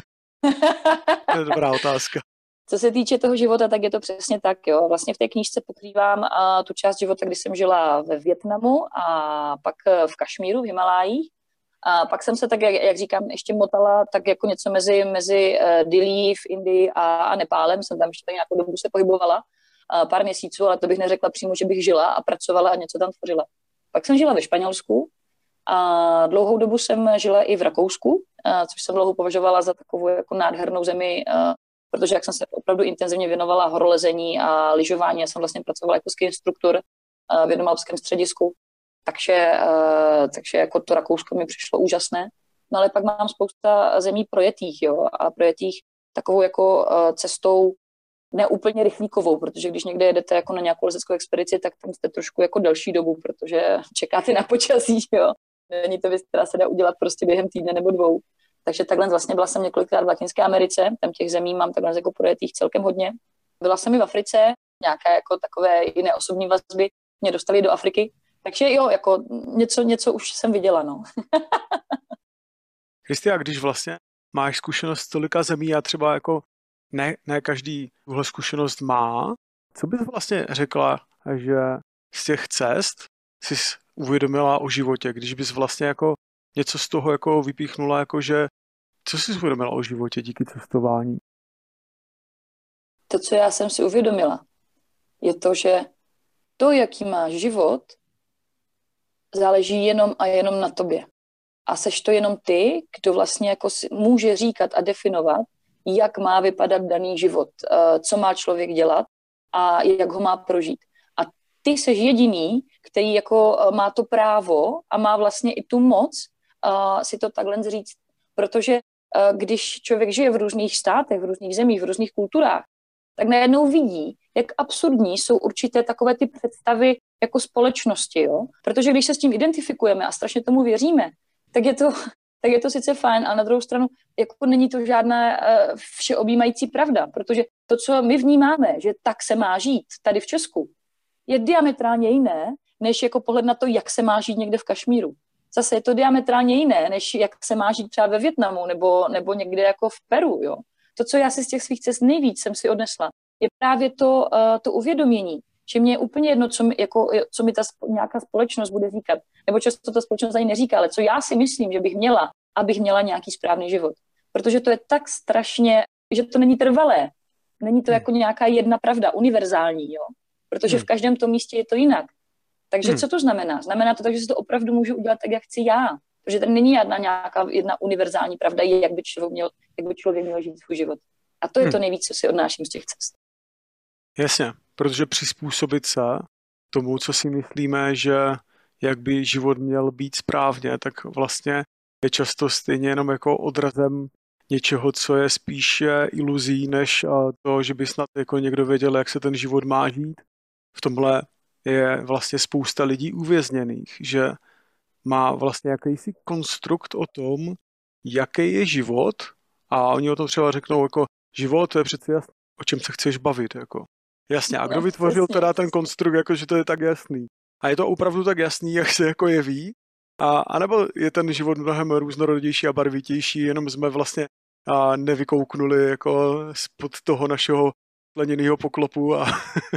To je dobrá otázka. Co se týče toho života, tak je to přesně tak, jo. Vlastně v té knížce pokrývám uh, tu část života, kdy jsem žila ve Vietnamu a pak v Kašmíru, v Himalájích. A pak jsem se tak, jak, jak říkám, ještě motala tak jako něco mezi, mezi uh, Dillí v Indii a, a Nepálem. Jsem tam ještě tak nějakou dobu se pohybovala, uh, pár měsíců, ale to bych neřekla přímo, že bych žila a pracovala a něco tam tvořila. Pak jsem žila ve Španělsku a dlouhou dobu jsem žila i v Rakousku, uh, což jsem dlouho považovala za takovou jako nádhernou zemi, uh, protože jak jsem se opravdu intenzivně věnovala horolezení a lyžování, já jsem vlastně pracovala jako ski instruktor uh, v jednom alpském středisku. Takže, uh, takže jako to Rakousko mi přišlo úžasné. No ale pak mám spousta zemí projetých, jo, a projetých takovou jako uh, cestou neúplně rychlíkovou, protože když někde jedete jako na nějakou lezeckou expedici, tak tam jste trošku jako delší dobu, protože čekáte na počasí, jo. Není to věc, která se dá udělat prostě během týdne nebo dvou. Takže takhle vlastně byla jsem několikrát v Latinské Americe, tam těch zemí mám takhle jako projetých celkem hodně. Byla jsem i v Africe, nějaké jako takové jiné osobní vazby mě dostaly do Afriky. Takže jo, jako něco, něco už jsem viděla, no. Kristia, když vlastně máš zkušenost z tolika zemí a třeba jako ne, ne každý tuhle zkušenost má, co bys vlastně řekla, že z těch cest jsi uvědomila o životě, když bys vlastně jako něco z toho jako vypíchnula, jako že co jsi uvědomila o životě díky cestování? To, co já jsem si uvědomila, je to, že to, jaký máš život, záleží jenom a jenom na tobě. A seš to jenom ty, kdo vlastně jako může říkat a definovat, jak má vypadat daný život, co má člověk dělat a jak ho má prožít. A ty seš jediný, který jako má to právo a má vlastně i tu moc uh, si to takhle říct. Protože uh, když člověk žije v různých státech, v různých zemích, v různých kulturách, tak najednou vidí, jak absurdní jsou určité takové ty představy jako společnosti, jo? Protože když se s tím identifikujeme a strašně tomu věříme, tak je to, tak je to sice fajn, ale na druhou stranu jako není to žádná uh, všeobjímající pravda, protože to, co my vnímáme, že tak se má žít tady v Česku, je diametrálně jiné, než jako pohled na to, jak se má žít někde v Kašmíru. Zase je to diametrálně jiné, než jak se má žít třeba ve Vietnamu nebo, nebo někde jako v Peru, jo. To, co já si z těch svých cest nejvíc jsem si odnesla, je právě to, uh, to uvědomění, že mě je úplně jedno, co mi, jako, co mi ta nějaká společnost bude říkat. Nebo často ta společnost ani neříká, ale co já si myslím, že bych měla, abych měla nějaký správný život. Protože to je tak strašně, že to není trvalé. Není to jako nějaká jedna pravda, univerzální, jo. Protože v každém tom místě je to jinak. Takže co to znamená? Znamená to tak, že si to opravdu můžu udělat tak, jak chci já. Protože tady není jedna nějaká jedna univerzální pravda, jak by člověk měl, jak by člověk měl žít svůj život. A to je to nejvíc, co si odnáším z těch cest. Jasně, protože přizpůsobit se tomu, co si myslíme, že jak by život měl být správně, tak vlastně je často stejně jenom jako odrazem něčeho, co je spíše iluzí, než to, že by snad jako někdo věděl, jak se ten život má žít. V tomhle je vlastně spousta lidí uvězněných, že má vlastně jakýsi konstrukt o tom, jaký je život, a oni o tom třeba řeknou jako život, to je přece jasný, o čem se chceš bavit. Jako. Jasně, a kdo vytvořil teda ten konstrukt, jako že to je tak jasný? A je to opravdu tak jasný, jak se jako jeví? A, a nebo je ten život mnohem různorodější a barvitější, jenom jsme vlastně a nevykouknuli jako spod toho našeho skleněného poklopu, a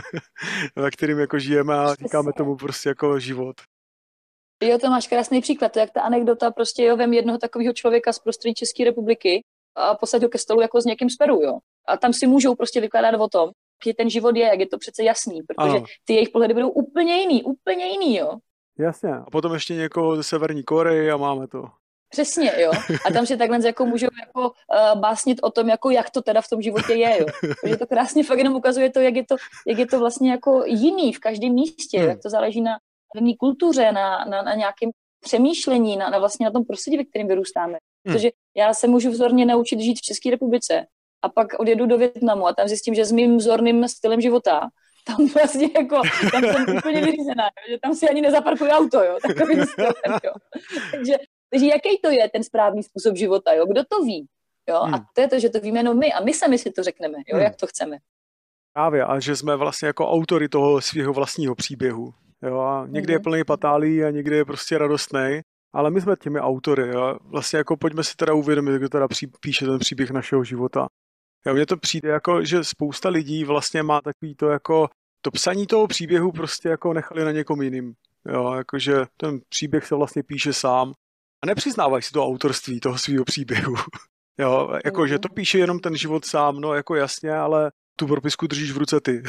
ve kterým jako žijeme a říkáme tomu prostě jako život. Jo, to máš krásný příklad, to jak ta anekdota, prostě jo, vem jednoho takového člověka z prostředí České republiky a posadil ke stolu jako s někým z Peru, jo. A tam si můžou prostě vykládat o tom, že ten život je, jak je to přece jasný, protože ano. Ty jejich pohledy budou úplně jiný, úplně jiný, jo. Jasně, a potom ještě někoho ze Severní Koreji a máme to. Přesně, jo. A tam si takhle jako můžou jako uh, básnit o tom, jako jak to teda v tom životě je, jo. Takže to krásně fakt jenom ukazuje to, jak je to, jak je to vlastně jako jiný v každém místě, hmm. jak to záleží na dané kultuře, na, na, na nějakém přemýšlení, na, na vlastně na tom prostředí, ve kterém vyrůstáme. Hmm. Protože já se můžu vzorně naučit žít v České republice a pak odjedu do Vietnamu a tam zjistím, že s mým vzorným stylem života tam vlastně jako, tam jsem úplně vyřízená, že tam si ani nezaparkuju auto, jo, takovým stylem, jo. Takže, takže jaký to je ten správný způsob života, jo, kdo to ví, jo, hmm. a to je to, že to víme jenom my a my sami si to řekneme, jo, hmm. jak to chceme. Právě, a že jsme vlastně jako autory toho svého vlastního příběhu, jo, a někdy hmm. je plný patálí a někdy je prostě radostnej, ale my jsme těmi autory, jo, vlastně jako pojďme si teda uvědomit, kdo teda píše ten příběh našeho života. Jo, mně to přijde jako, že spousta lidí vlastně má takový to jako, to psaní toho příběhu prostě jako nechali na někom jiným. Jo, jakože ten příběh se vlastně píše sám a nepřiznávají si to autorství toho svého příběhu. Jo, jakože to píše jenom ten život sám, no jako jasně, ale tu propisku držíš v ruce ty.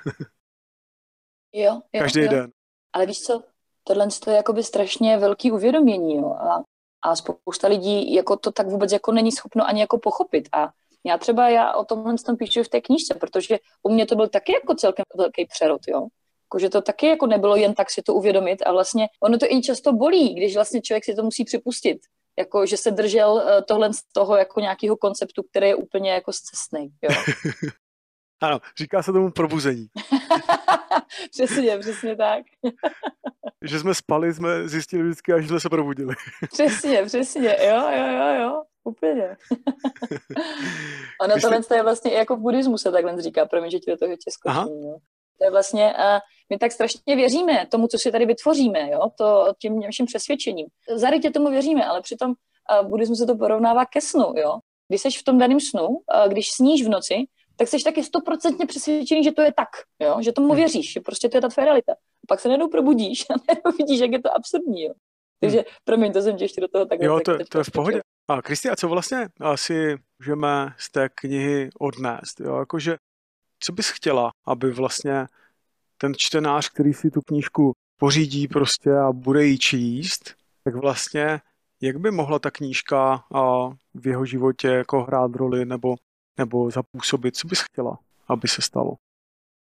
Jo, jo, každý jo. den. Ale víš co, tohle je jakoby strašně velký uvědomění, jo, a, a spousta lidí jako to tak vůbec jako není schopno ani jako pochopit. A já třeba já o tomhle tom píšu v té knížce, protože u mě to byl taky jako celkem velký přerod, jo. Že to taky jako nebylo jen tak si to uvědomit a vlastně ono to i často bolí, když vlastně člověk si to musí připustit, jako že se držel tohle z toho jako nějakého konceptu, který je úplně jako scestnej, jo. Ano, říká se tomu probuzení. Přesně, přesně tak. Že jsme spali, jsme zjistili vždycky, až jsme se probudili. Přesně, přesně, jo, jo, jo, jo, úplně. Ono Když tohle jsi... je vlastně i jako v buddhismu se takhle říká, promiň, že ti do toho českočím, jo. To je vlastně, uh, my tak strašně věříme tomu, co si tady vytvoříme, jo, to tím naším přesvědčením. Zarytě tomu věříme, ale přitom uh, v buddhismu se to porovnává ke snu, jo. Když seš v tom daném snu, uh, když sníš v noci, tak jsi taky stoprocentně přesvědčený, že to je tak, jo, že tomu věříš, že prostě to je ta tvoje realita. A pak se najednou probudíš a najednou vidíš, jak je to absurdní, jo. Takže, hmm. promiň, to jsem tě ještě do toho takhle... Jo, to, to je v pohodě. A Kristi, a co vlastně asi můžeme z té knihy odnést, jo, jakože, co bys chtěla, aby vlastně ten čtenář, který si tu knížku pořídí prostě a bude ji číst, tak vlastně, jak by mohla ta knížka v jeho životě jako hrát roli nebo nebo zapůsobit, co bys chtěla, aby se stalo?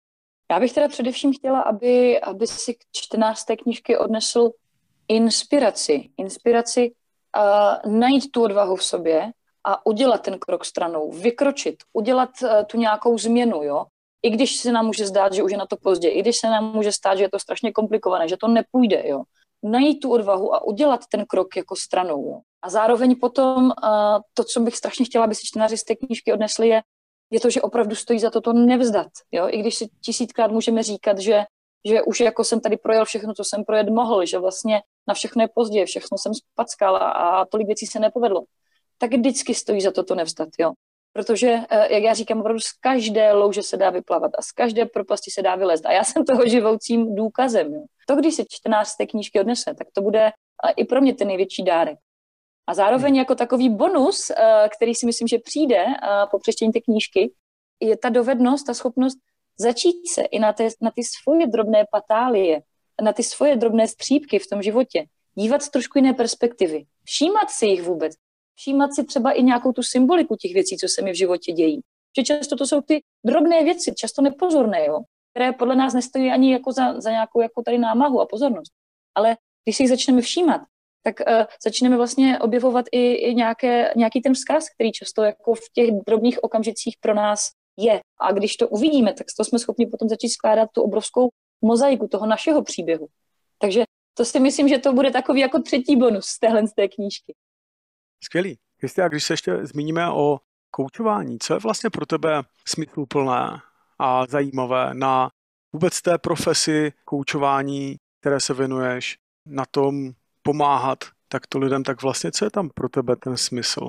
Já bych teda především chtěla, aby, aby si čtenář z té knížky odnesl inspiraci. Inspiraci uh, najít tu odvahu v sobě a udělat ten krok stranou, vykročit, udělat uh, tu nějakou změnu, jo. I když se nám může zdát, že už je na to pozdě, i když se nám může stát, že je to strašně komplikované, že to nepůjde, jo. Najít tu odvahu a udělat ten krok jako stranou, jo. A zároveň potom uh, to, co bych strašně chtěla, aby si čtenáři z té knížky odnesli, je, je to, že opravdu stojí za to to nevzdat, jo. I když si tisíckrát můžeme říkat, že, že už jako jsem tady projel všechno, co jsem projet mohl, že vlastně na všechno je pozdě, všechno jsem spackala a tolik věcí se nepovedlo, tak vždycky stojí za to to nevzdat, jo. Protože, jak já říkám, opravdu z každé louže se dá vyplavat a z každé propasti se dá vylézt. A já jsem toho živoucím důkazem. Jo. To, když si čtenář z té knížky odnese, tak to bude i pro mě ten největší dárek. A zároveň jako takový bonus, který si myslím, že přijde po přečtení té knížky, je ta dovednost, ta schopnost začít se i na, té, na ty svoje drobné patálie, na ty svoje drobné střípky v tom životě, dívat z trošku jiné perspektivy, všímat si jich vůbec, všímat si třeba i nějakou tu symboliku těch věcí, co se mi v životě dějí. Že často to jsou ty drobné věci, často nepozorné, jo, které podle nás nestojí ani jako za, za nějakou jako tady námahu a pozornost. Ale když si jich začneme všímat, tak uh, začneme vlastně objevovat i, i nějaké, nějaký ten vzkaz, který často jako v těch drobných okamžicích pro nás je. A když to uvidíme, tak to jsme schopni potom začít skládat tu obrovskou mozaiku toho našeho příběhu. Takže to si myslím, že to bude takový jako třetí bonus z téhle z té knížky. Skvělý. Kristia, když se ještě zmíníme o koučování, co je vlastně pro tebe smysluplné a zajímavé na vůbec té profesi koučování, které se věnuješ, na tom pomáhat takto lidem, tak vlastně co je tam pro tebe ten smysl?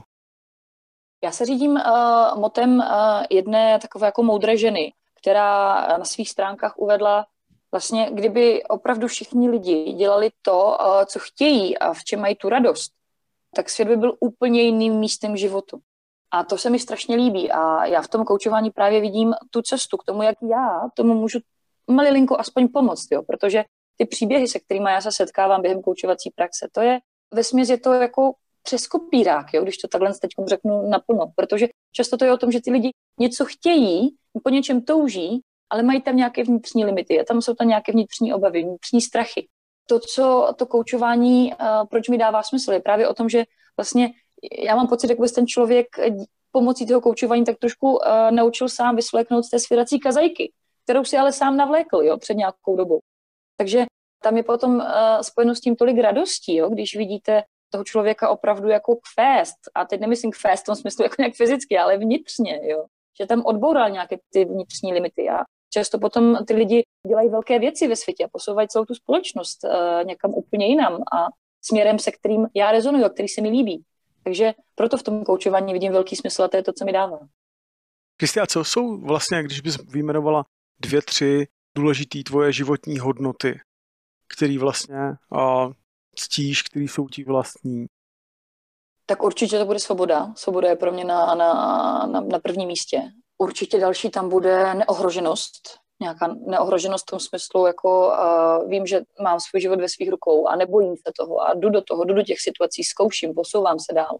Já se řídím uh, motem uh, jedné takové jako moudré ženy, která na svých stránkách uvedla, vlastně kdyby opravdu všichni lidi dělali to, uh, co chtějí a v čem mají tu radost, tak svět by byl úplně jiným místem životu. A to se mi strašně líbí a já v tom koučování právě vidím tu cestu k tomu, jak já tomu můžu malinko aspoň pomoct, jo? Protože ty příběhy, se kterými já se setkávám během koučovací praxe, to je vesměs je to jako přes kopírák, jo? Když to takhle teď řeknu naplno, protože často to je o tom, že ty lidi něco chtějí, po něčem touží, ale mají tam nějaké vnitřní limity, a tam jsou tam nějaké vnitřní obavy, vnitřní strachy. To, co to koučování, uh, proč mi dává smysl, je právě o tom, že vlastně já mám pocit, jako ten člověk pomocí toho koučování tak trošku uh, naučil sám vysvléknout z té svěrací kazajky, kterou si ale sám navlékl, jo, před nějakou dobou. Takže tam je potom uh, spojeno s tím tolik radostí, jo, když vidíte toho člověka opravdu jako kvést, a teď nemyslím kvést v tom smyslu jako nějak fyzicky, ale vnitřně, jo, že tam odboural nějaké ty vnitřní limity a často potom ty lidi dělají velké věci ve světě a posouvají celou tu společnost uh, někam úplně jinam a směrem, se kterým já rezonuju a který se mi líbí. Takže proto v tom koučování vidím velký smysl a to je to, co mi dává. Kristia, co jsou vlastně, když bys vyjmenovala dvě, tři důležité tvoje životní hodnoty, které vlastně uh, ctíš, které jsou ti vlastní? Tak určitě to bude svoboda. Svoboda je pro mě na, na, na, na prvním místě. Určitě další tam bude neohroženost. Nějaká neohroženost v tom smyslu, jako uh, vím, že mám svůj život ve svých rukou a nebojím se toho a jdu do toho, jdu do těch situací, zkouším, posouvám se dál.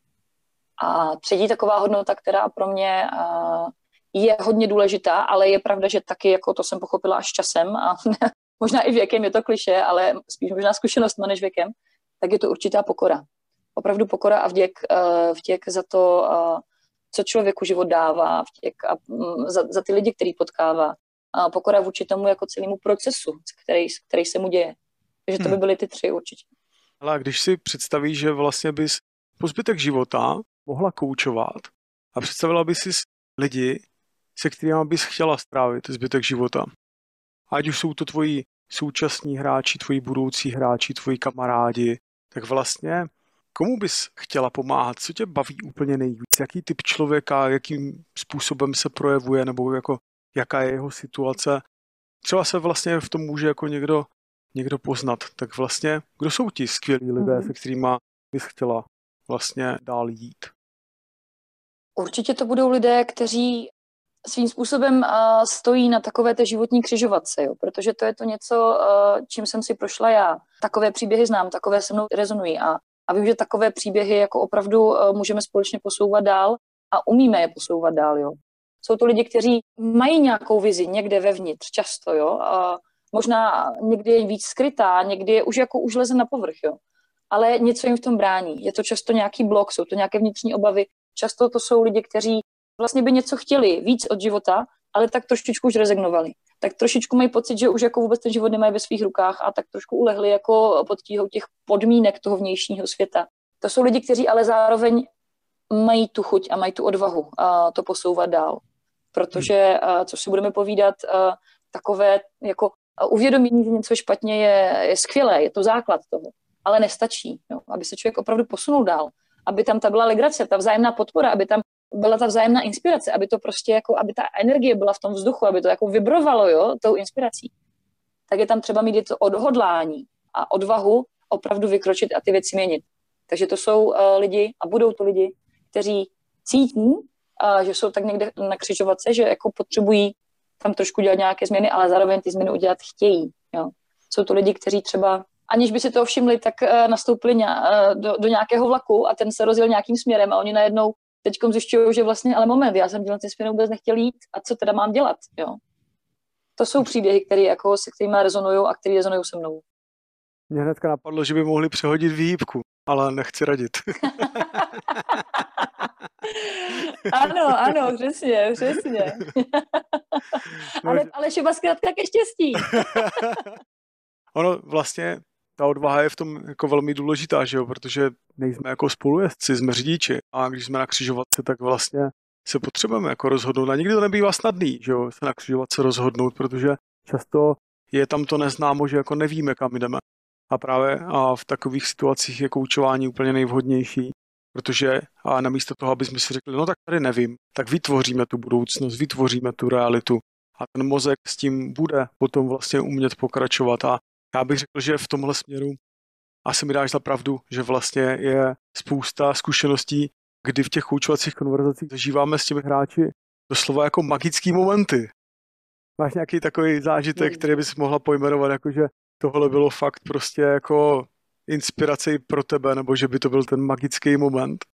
A třetí taková hodnota, která pro mě uh, je hodně důležitá, ale je pravda, že taky jako to jsem pochopila až časem a možná i věkem, je to klišé, ale spíš možná zkušenost než věkem, tak je to určitá pokora. Opravdu pokora a vděk, uh, vděk za to, uh, co člověku život dává, vděk a, um, za, za ty lidi, který potkává. A pokora vůči tomu jako celému procesu, který, který se mu děje. Takže to by byly ty tři určitě. Ale když si představíš, že vlastně bys po zbytek života mohla koučovat a představila bys si lidi, se kterými bys chtěla strávit zbytek života. Ať už jsou to tvoji současní hráči, tvoji budoucí hráči, tvoji kamarádi, tak vlastně komu bys chtěla pomáhat? Co tě baví úplně nejvíc? Jaký typ člověka, jakým způsobem se projevuje, nebo jako jaká je jeho situace. Třeba se vlastně v tom může jako někdo, někdo poznat. Tak vlastně, kdo jsou ti skvělí lidé, mm-hmm. se kterými bys chtěla vlastně dál jít? Určitě to budou lidé, kteří svým způsobem uh, stojí na takové té životní křižovatce, jo? Protože to je to něco, uh, čím jsem si prošla já. Takové příběhy znám, takové se mnou rezonují a, a vím, že takové příběhy jako opravdu uh, můžeme společně posouvat dál a umíme je posouvat dál, jo. Jsou to lidi, kteří mají nějakou vizi někde vevnitř, často, jo. A možná někdy je víc skrytá, někdy je už jako už leze na povrch, jo. Ale něco jim v tom brání. Je to často nějaký blok, jsou to nějaké vnitřní obavy. Často to jsou lidi, kteří vlastně by něco chtěli víc od života, ale tak trošičku už rezignovali. Tak trošičku mají pocit, že už jako vůbec ten život nemají ve svých rukách a tak trošku ulehli jako pod tíhou těch podmínek toho vnějšího světa. To jsou lidi, kteří ale zároveň mají tu chuť a mají tu odvahu a to posouvat dál. Protože, co si budeme povídat, takové jako uvědomění, že něco špatně je, je skvělé, je to základ toho, ale nestačí, jo, aby se člověk opravdu posunul dál, aby tam ta byla legrace, ta vzájemná podpora, aby tam byla ta vzájemná inspirace, aby to prostě jako, aby ta energie byla v tom vzduchu, aby to jako vibrovalo, jo, tou inspirací. Tak je tam třeba mít to odhodlání a odvahu opravdu vykročit a ty věci měnit. Takže to jsou uh, lidi a budou to lidi, kteří cítí, uh, že jsou tak někde na křižovatce, že jako potřebují tam trošku dělat nějaké změny, ale zároveň ty změny udělat chtějí. Jo. Jsou to lidi, kteří třeba, aniž by si to všimli, tak uh, nastoupili ně, uh, do, do nějakého vlaku a ten se rozjel nějakým směrem a oni najednou teďkom zjišťují, že vlastně, ale moment, já jsem dělat tím směrem vůbec nechtěl jít a co teda mám dělat, jo. To jsou příběhy, které jako se kterými rezonují a které rezonují se mnou. Mě hnedka napadlo, že by mohli přehodit výhybku, ale nechci radit. Ano, ano, přesně, přesně. ale, ale třeba zkrátka ke štěstí. Ono vlastně, ta odvaha je v tom jako velmi důležitá, že jo, protože nejsme jako spolujezdci, jsme řidiči a když jsme na křižovatce, tak vlastně se potřebujeme jako rozhodnout a nikdy to nebývá snadný, že jo, se na křižovatce rozhodnout, protože často je tam to neznámo, že jako nevíme, kam jdeme. A právě a v takových situacích je koučování úplně nejvhodnější, protože a namísto toho, aby jsme si řekli, no tak tady nevím, tak vytvoříme tu budoucnost, vytvoříme tu realitu a ten mozek s tím bude potom vlastně umět pokračovat. A já bych řekl, že v tomhle směru asi mi dáš za pravdu, že vlastně je spousta zkušeností, kdy v těch koučovacích konverzacích zažíváme s těmi hráči doslova jako magický momenty. Máš nějaký takový zážitek, který bys mohla pojmenovat, jakože tohle bylo fakt prostě jako inspirace i pro tebe, nebo že by to byl ten magický moment?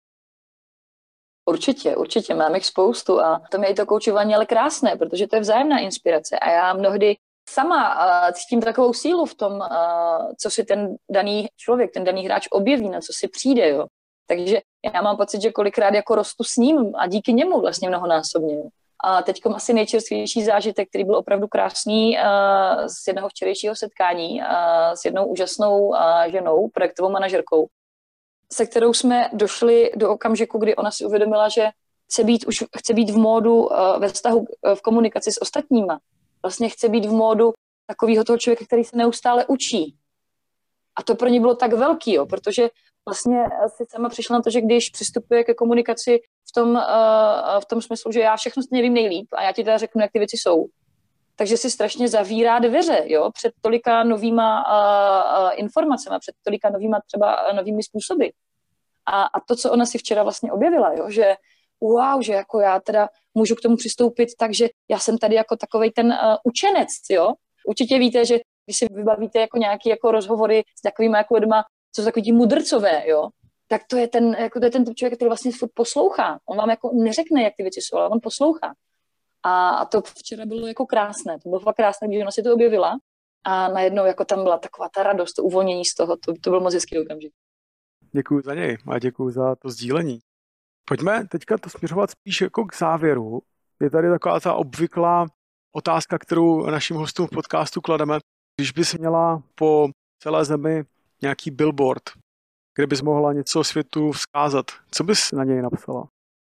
Určitě, určitě, mám jich spoustu a to je to koučování ale krásné, protože to je vzájemná inspirace a já mnohdy sama uh, cítím takovou sílu v tom, uh, co si ten daný člověk, ten daný hráč objeví, na co si přijde, jo. Takže já mám pocit, že kolikrát jako rostu s ním a díky němu vlastně mnohonásobně, jo. A teďkom asi nejčerstvější zážitek, který byl opravdu krásný uh, z jednoho včerejšího setkání uh, s jednou úžasnou uh, ženou, projektovou manažerkou, se kterou jsme došli do okamžiku, kdy ona si uvědomila, že chce být, už chce být v módu uh, ve vztahu uh, v komunikaci s ostatníma. Vlastně chce být v módu takového toho člověka, který se neustále učí. A to pro ně bylo tak velký, jo, protože vlastně si sama přišla na to, že když přistupuje ke komunikaci v tom, uh, v tom smyslu, že já všechno nevím nejlíp a já ti teda řeknu, jak ty věci jsou, takže si strašně zavírá dveře, jo, před tolika novýma uh, uh, informacemi, před tolika novýma třeba uh, novými způsoby. A, a to, co ona si včera vlastně objevila, jo, že wow, že jako já teda můžu k tomu přistoupit, takže já jsem tady jako takovej ten uh, učenec, jo. Určitě víte, že když si vybavíte jako nějaký jako rozhovory s takovými jako lidma, co jsou takový ti mudrcové, jo, tak to je ten, jako to je ten člověk, který vlastně furt poslouchá. On vám jako neřekne, jak ty věci jsou, ale on poslouchá. A, a to včera bylo jako krásné. To bylo fakt krásné, když ona si to objevila a najednou jako tam byla taková ta radost, to uvolnění z toho, to, to byl moc hezký okamžik. Děkuji za něj a děkuji za to sdílení. Pojďme teďka to směřovat spíš jako k závěru. Je tady taková ta obvyklá otázka, kterou našim hostům v podcastu klademe. Když bys měla po celé zemi nějaký billboard, kde bys mohla něco světu vzkázat, co bys na něj napsala?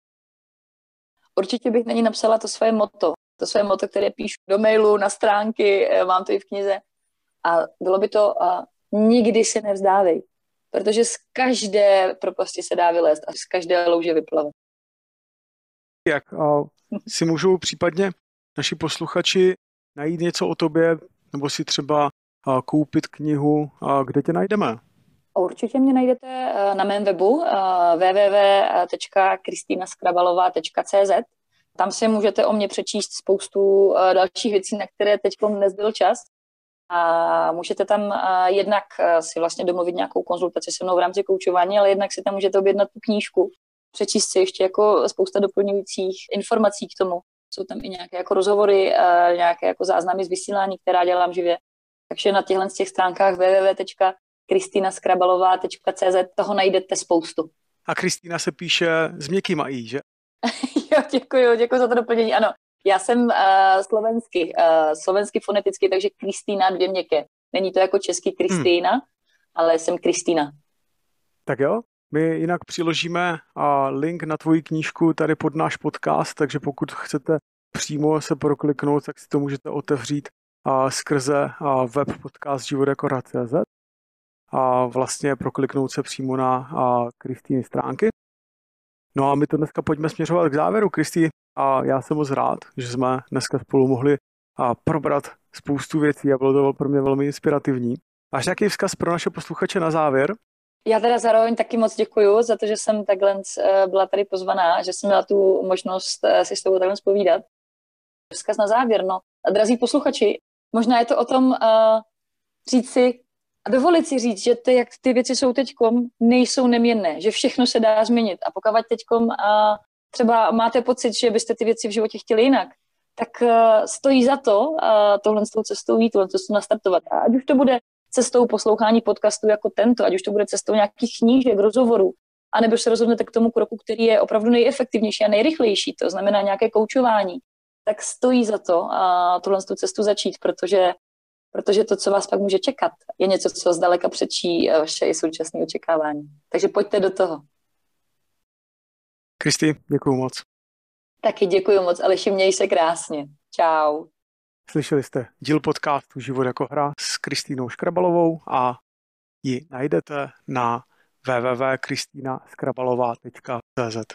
Určitě bych na něj napsala to svoje motto. To svoje motto, které píšu do mailu, na stránky, mám to i v knize. A bylo by to uh, nikdy se nevzdávej. Protože z každé propasti se dá vylézt a z každé louže vyplavat. Jak uh, si můžou případně naši posluchači najít něco o tobě, nebo si třeba uh, koupit knihu, uh, kde tě najdeme? Určitě mě najdete uh, na mém webu uh, w w w tečka kristina skrabalová tečka c z. Tam si můžete o mě přečíst spoustu uh, dalších věcí, na které teď nezbyl čas. A můžete tam uh, jednak uh, si vlastně domluvit nějakou konzultaci se mnou v rámci koučování, ale jednak si tam můžete objednat tu knížku, přečíst si ještě jako spousta doplňujících informací k tomu. jsou tam i nějaké jako rozhovory, nějaké jako záznamy z vysílání, která dělám živě. Takže na těchto z těch stránkách w w w tečka kristina skrabalová tečka c z toho najdete spoustu. A Kristýna se píše s měkkýma i, že? Jo, děkuju, děkuju za to doplnění. Ano, já jsem uh, slovensky, uh, slovensky foneticky, takže Kristýna dvě měkké. Není to jako český Kristýna, hmm. ale jsem Kristýna. Tak jo, my jinak přiložíme uh, link na tvoji knížku tady pod náš podcast, takže pokud chcete přímo se prokliknout, tak si to můžete otevřít uh, skrze uh, web podcast život jako hra tečka cé zet a vlastně prokliknout se přímo na uh, Kristýny stránky. No a my to dneska pojďme směřovat k závěru, Kristý. A já jsem moc rád, že jsme dneska spolu mohli a, probrat spoustu věcí a bylo to pro mě velmi inspirativní. Máš nějaký vzkaz pro naše posluchače na závěr? Já teda zároveň taky moc děkuju za to, že jsem takhle byla tady pozvaná, že jsem měla tu možnost si s tebou takhle zpovídat. Vzkaz na závěr, no. A drazí posluchači, možná je to o tom uh, říct si a dovolit si říct, že ty, jak ty věci jsou teďkom, nejsou neměnné, že všechno se dá změnit. A pokud teďkom uh, třeba máte pocit, že byste ty věci v životě chtěli jinak, tak uh, stojí za to uh, tohle s tou cestou jít, tohle cestou nastartovat. A ať už to bude cestou poslouchání podcastu jako tento, ať už to bude cestou nějakých knížek, rozhovorů, anebo se rozhodnete k tomu kroku, který je opravdu nejefektivnější a nejrychlejší, to znamená nějaké koučování, tak stojí za to uh, tohle s tou cestu začít, protože protože to, co vás pak může čekat, je něco, co zdaleka předčí vaše současné očekávání. Takže pojďte do toho. Kristý, děkuju moc. Taky děkuju moc, Aleši, měj se krásně. Čau. Slyšeli jste díl podcastu Život jako hra s Kristýnou Škrabalovou a ji najdete na w w w tečka kristina skrabalová tečka c z.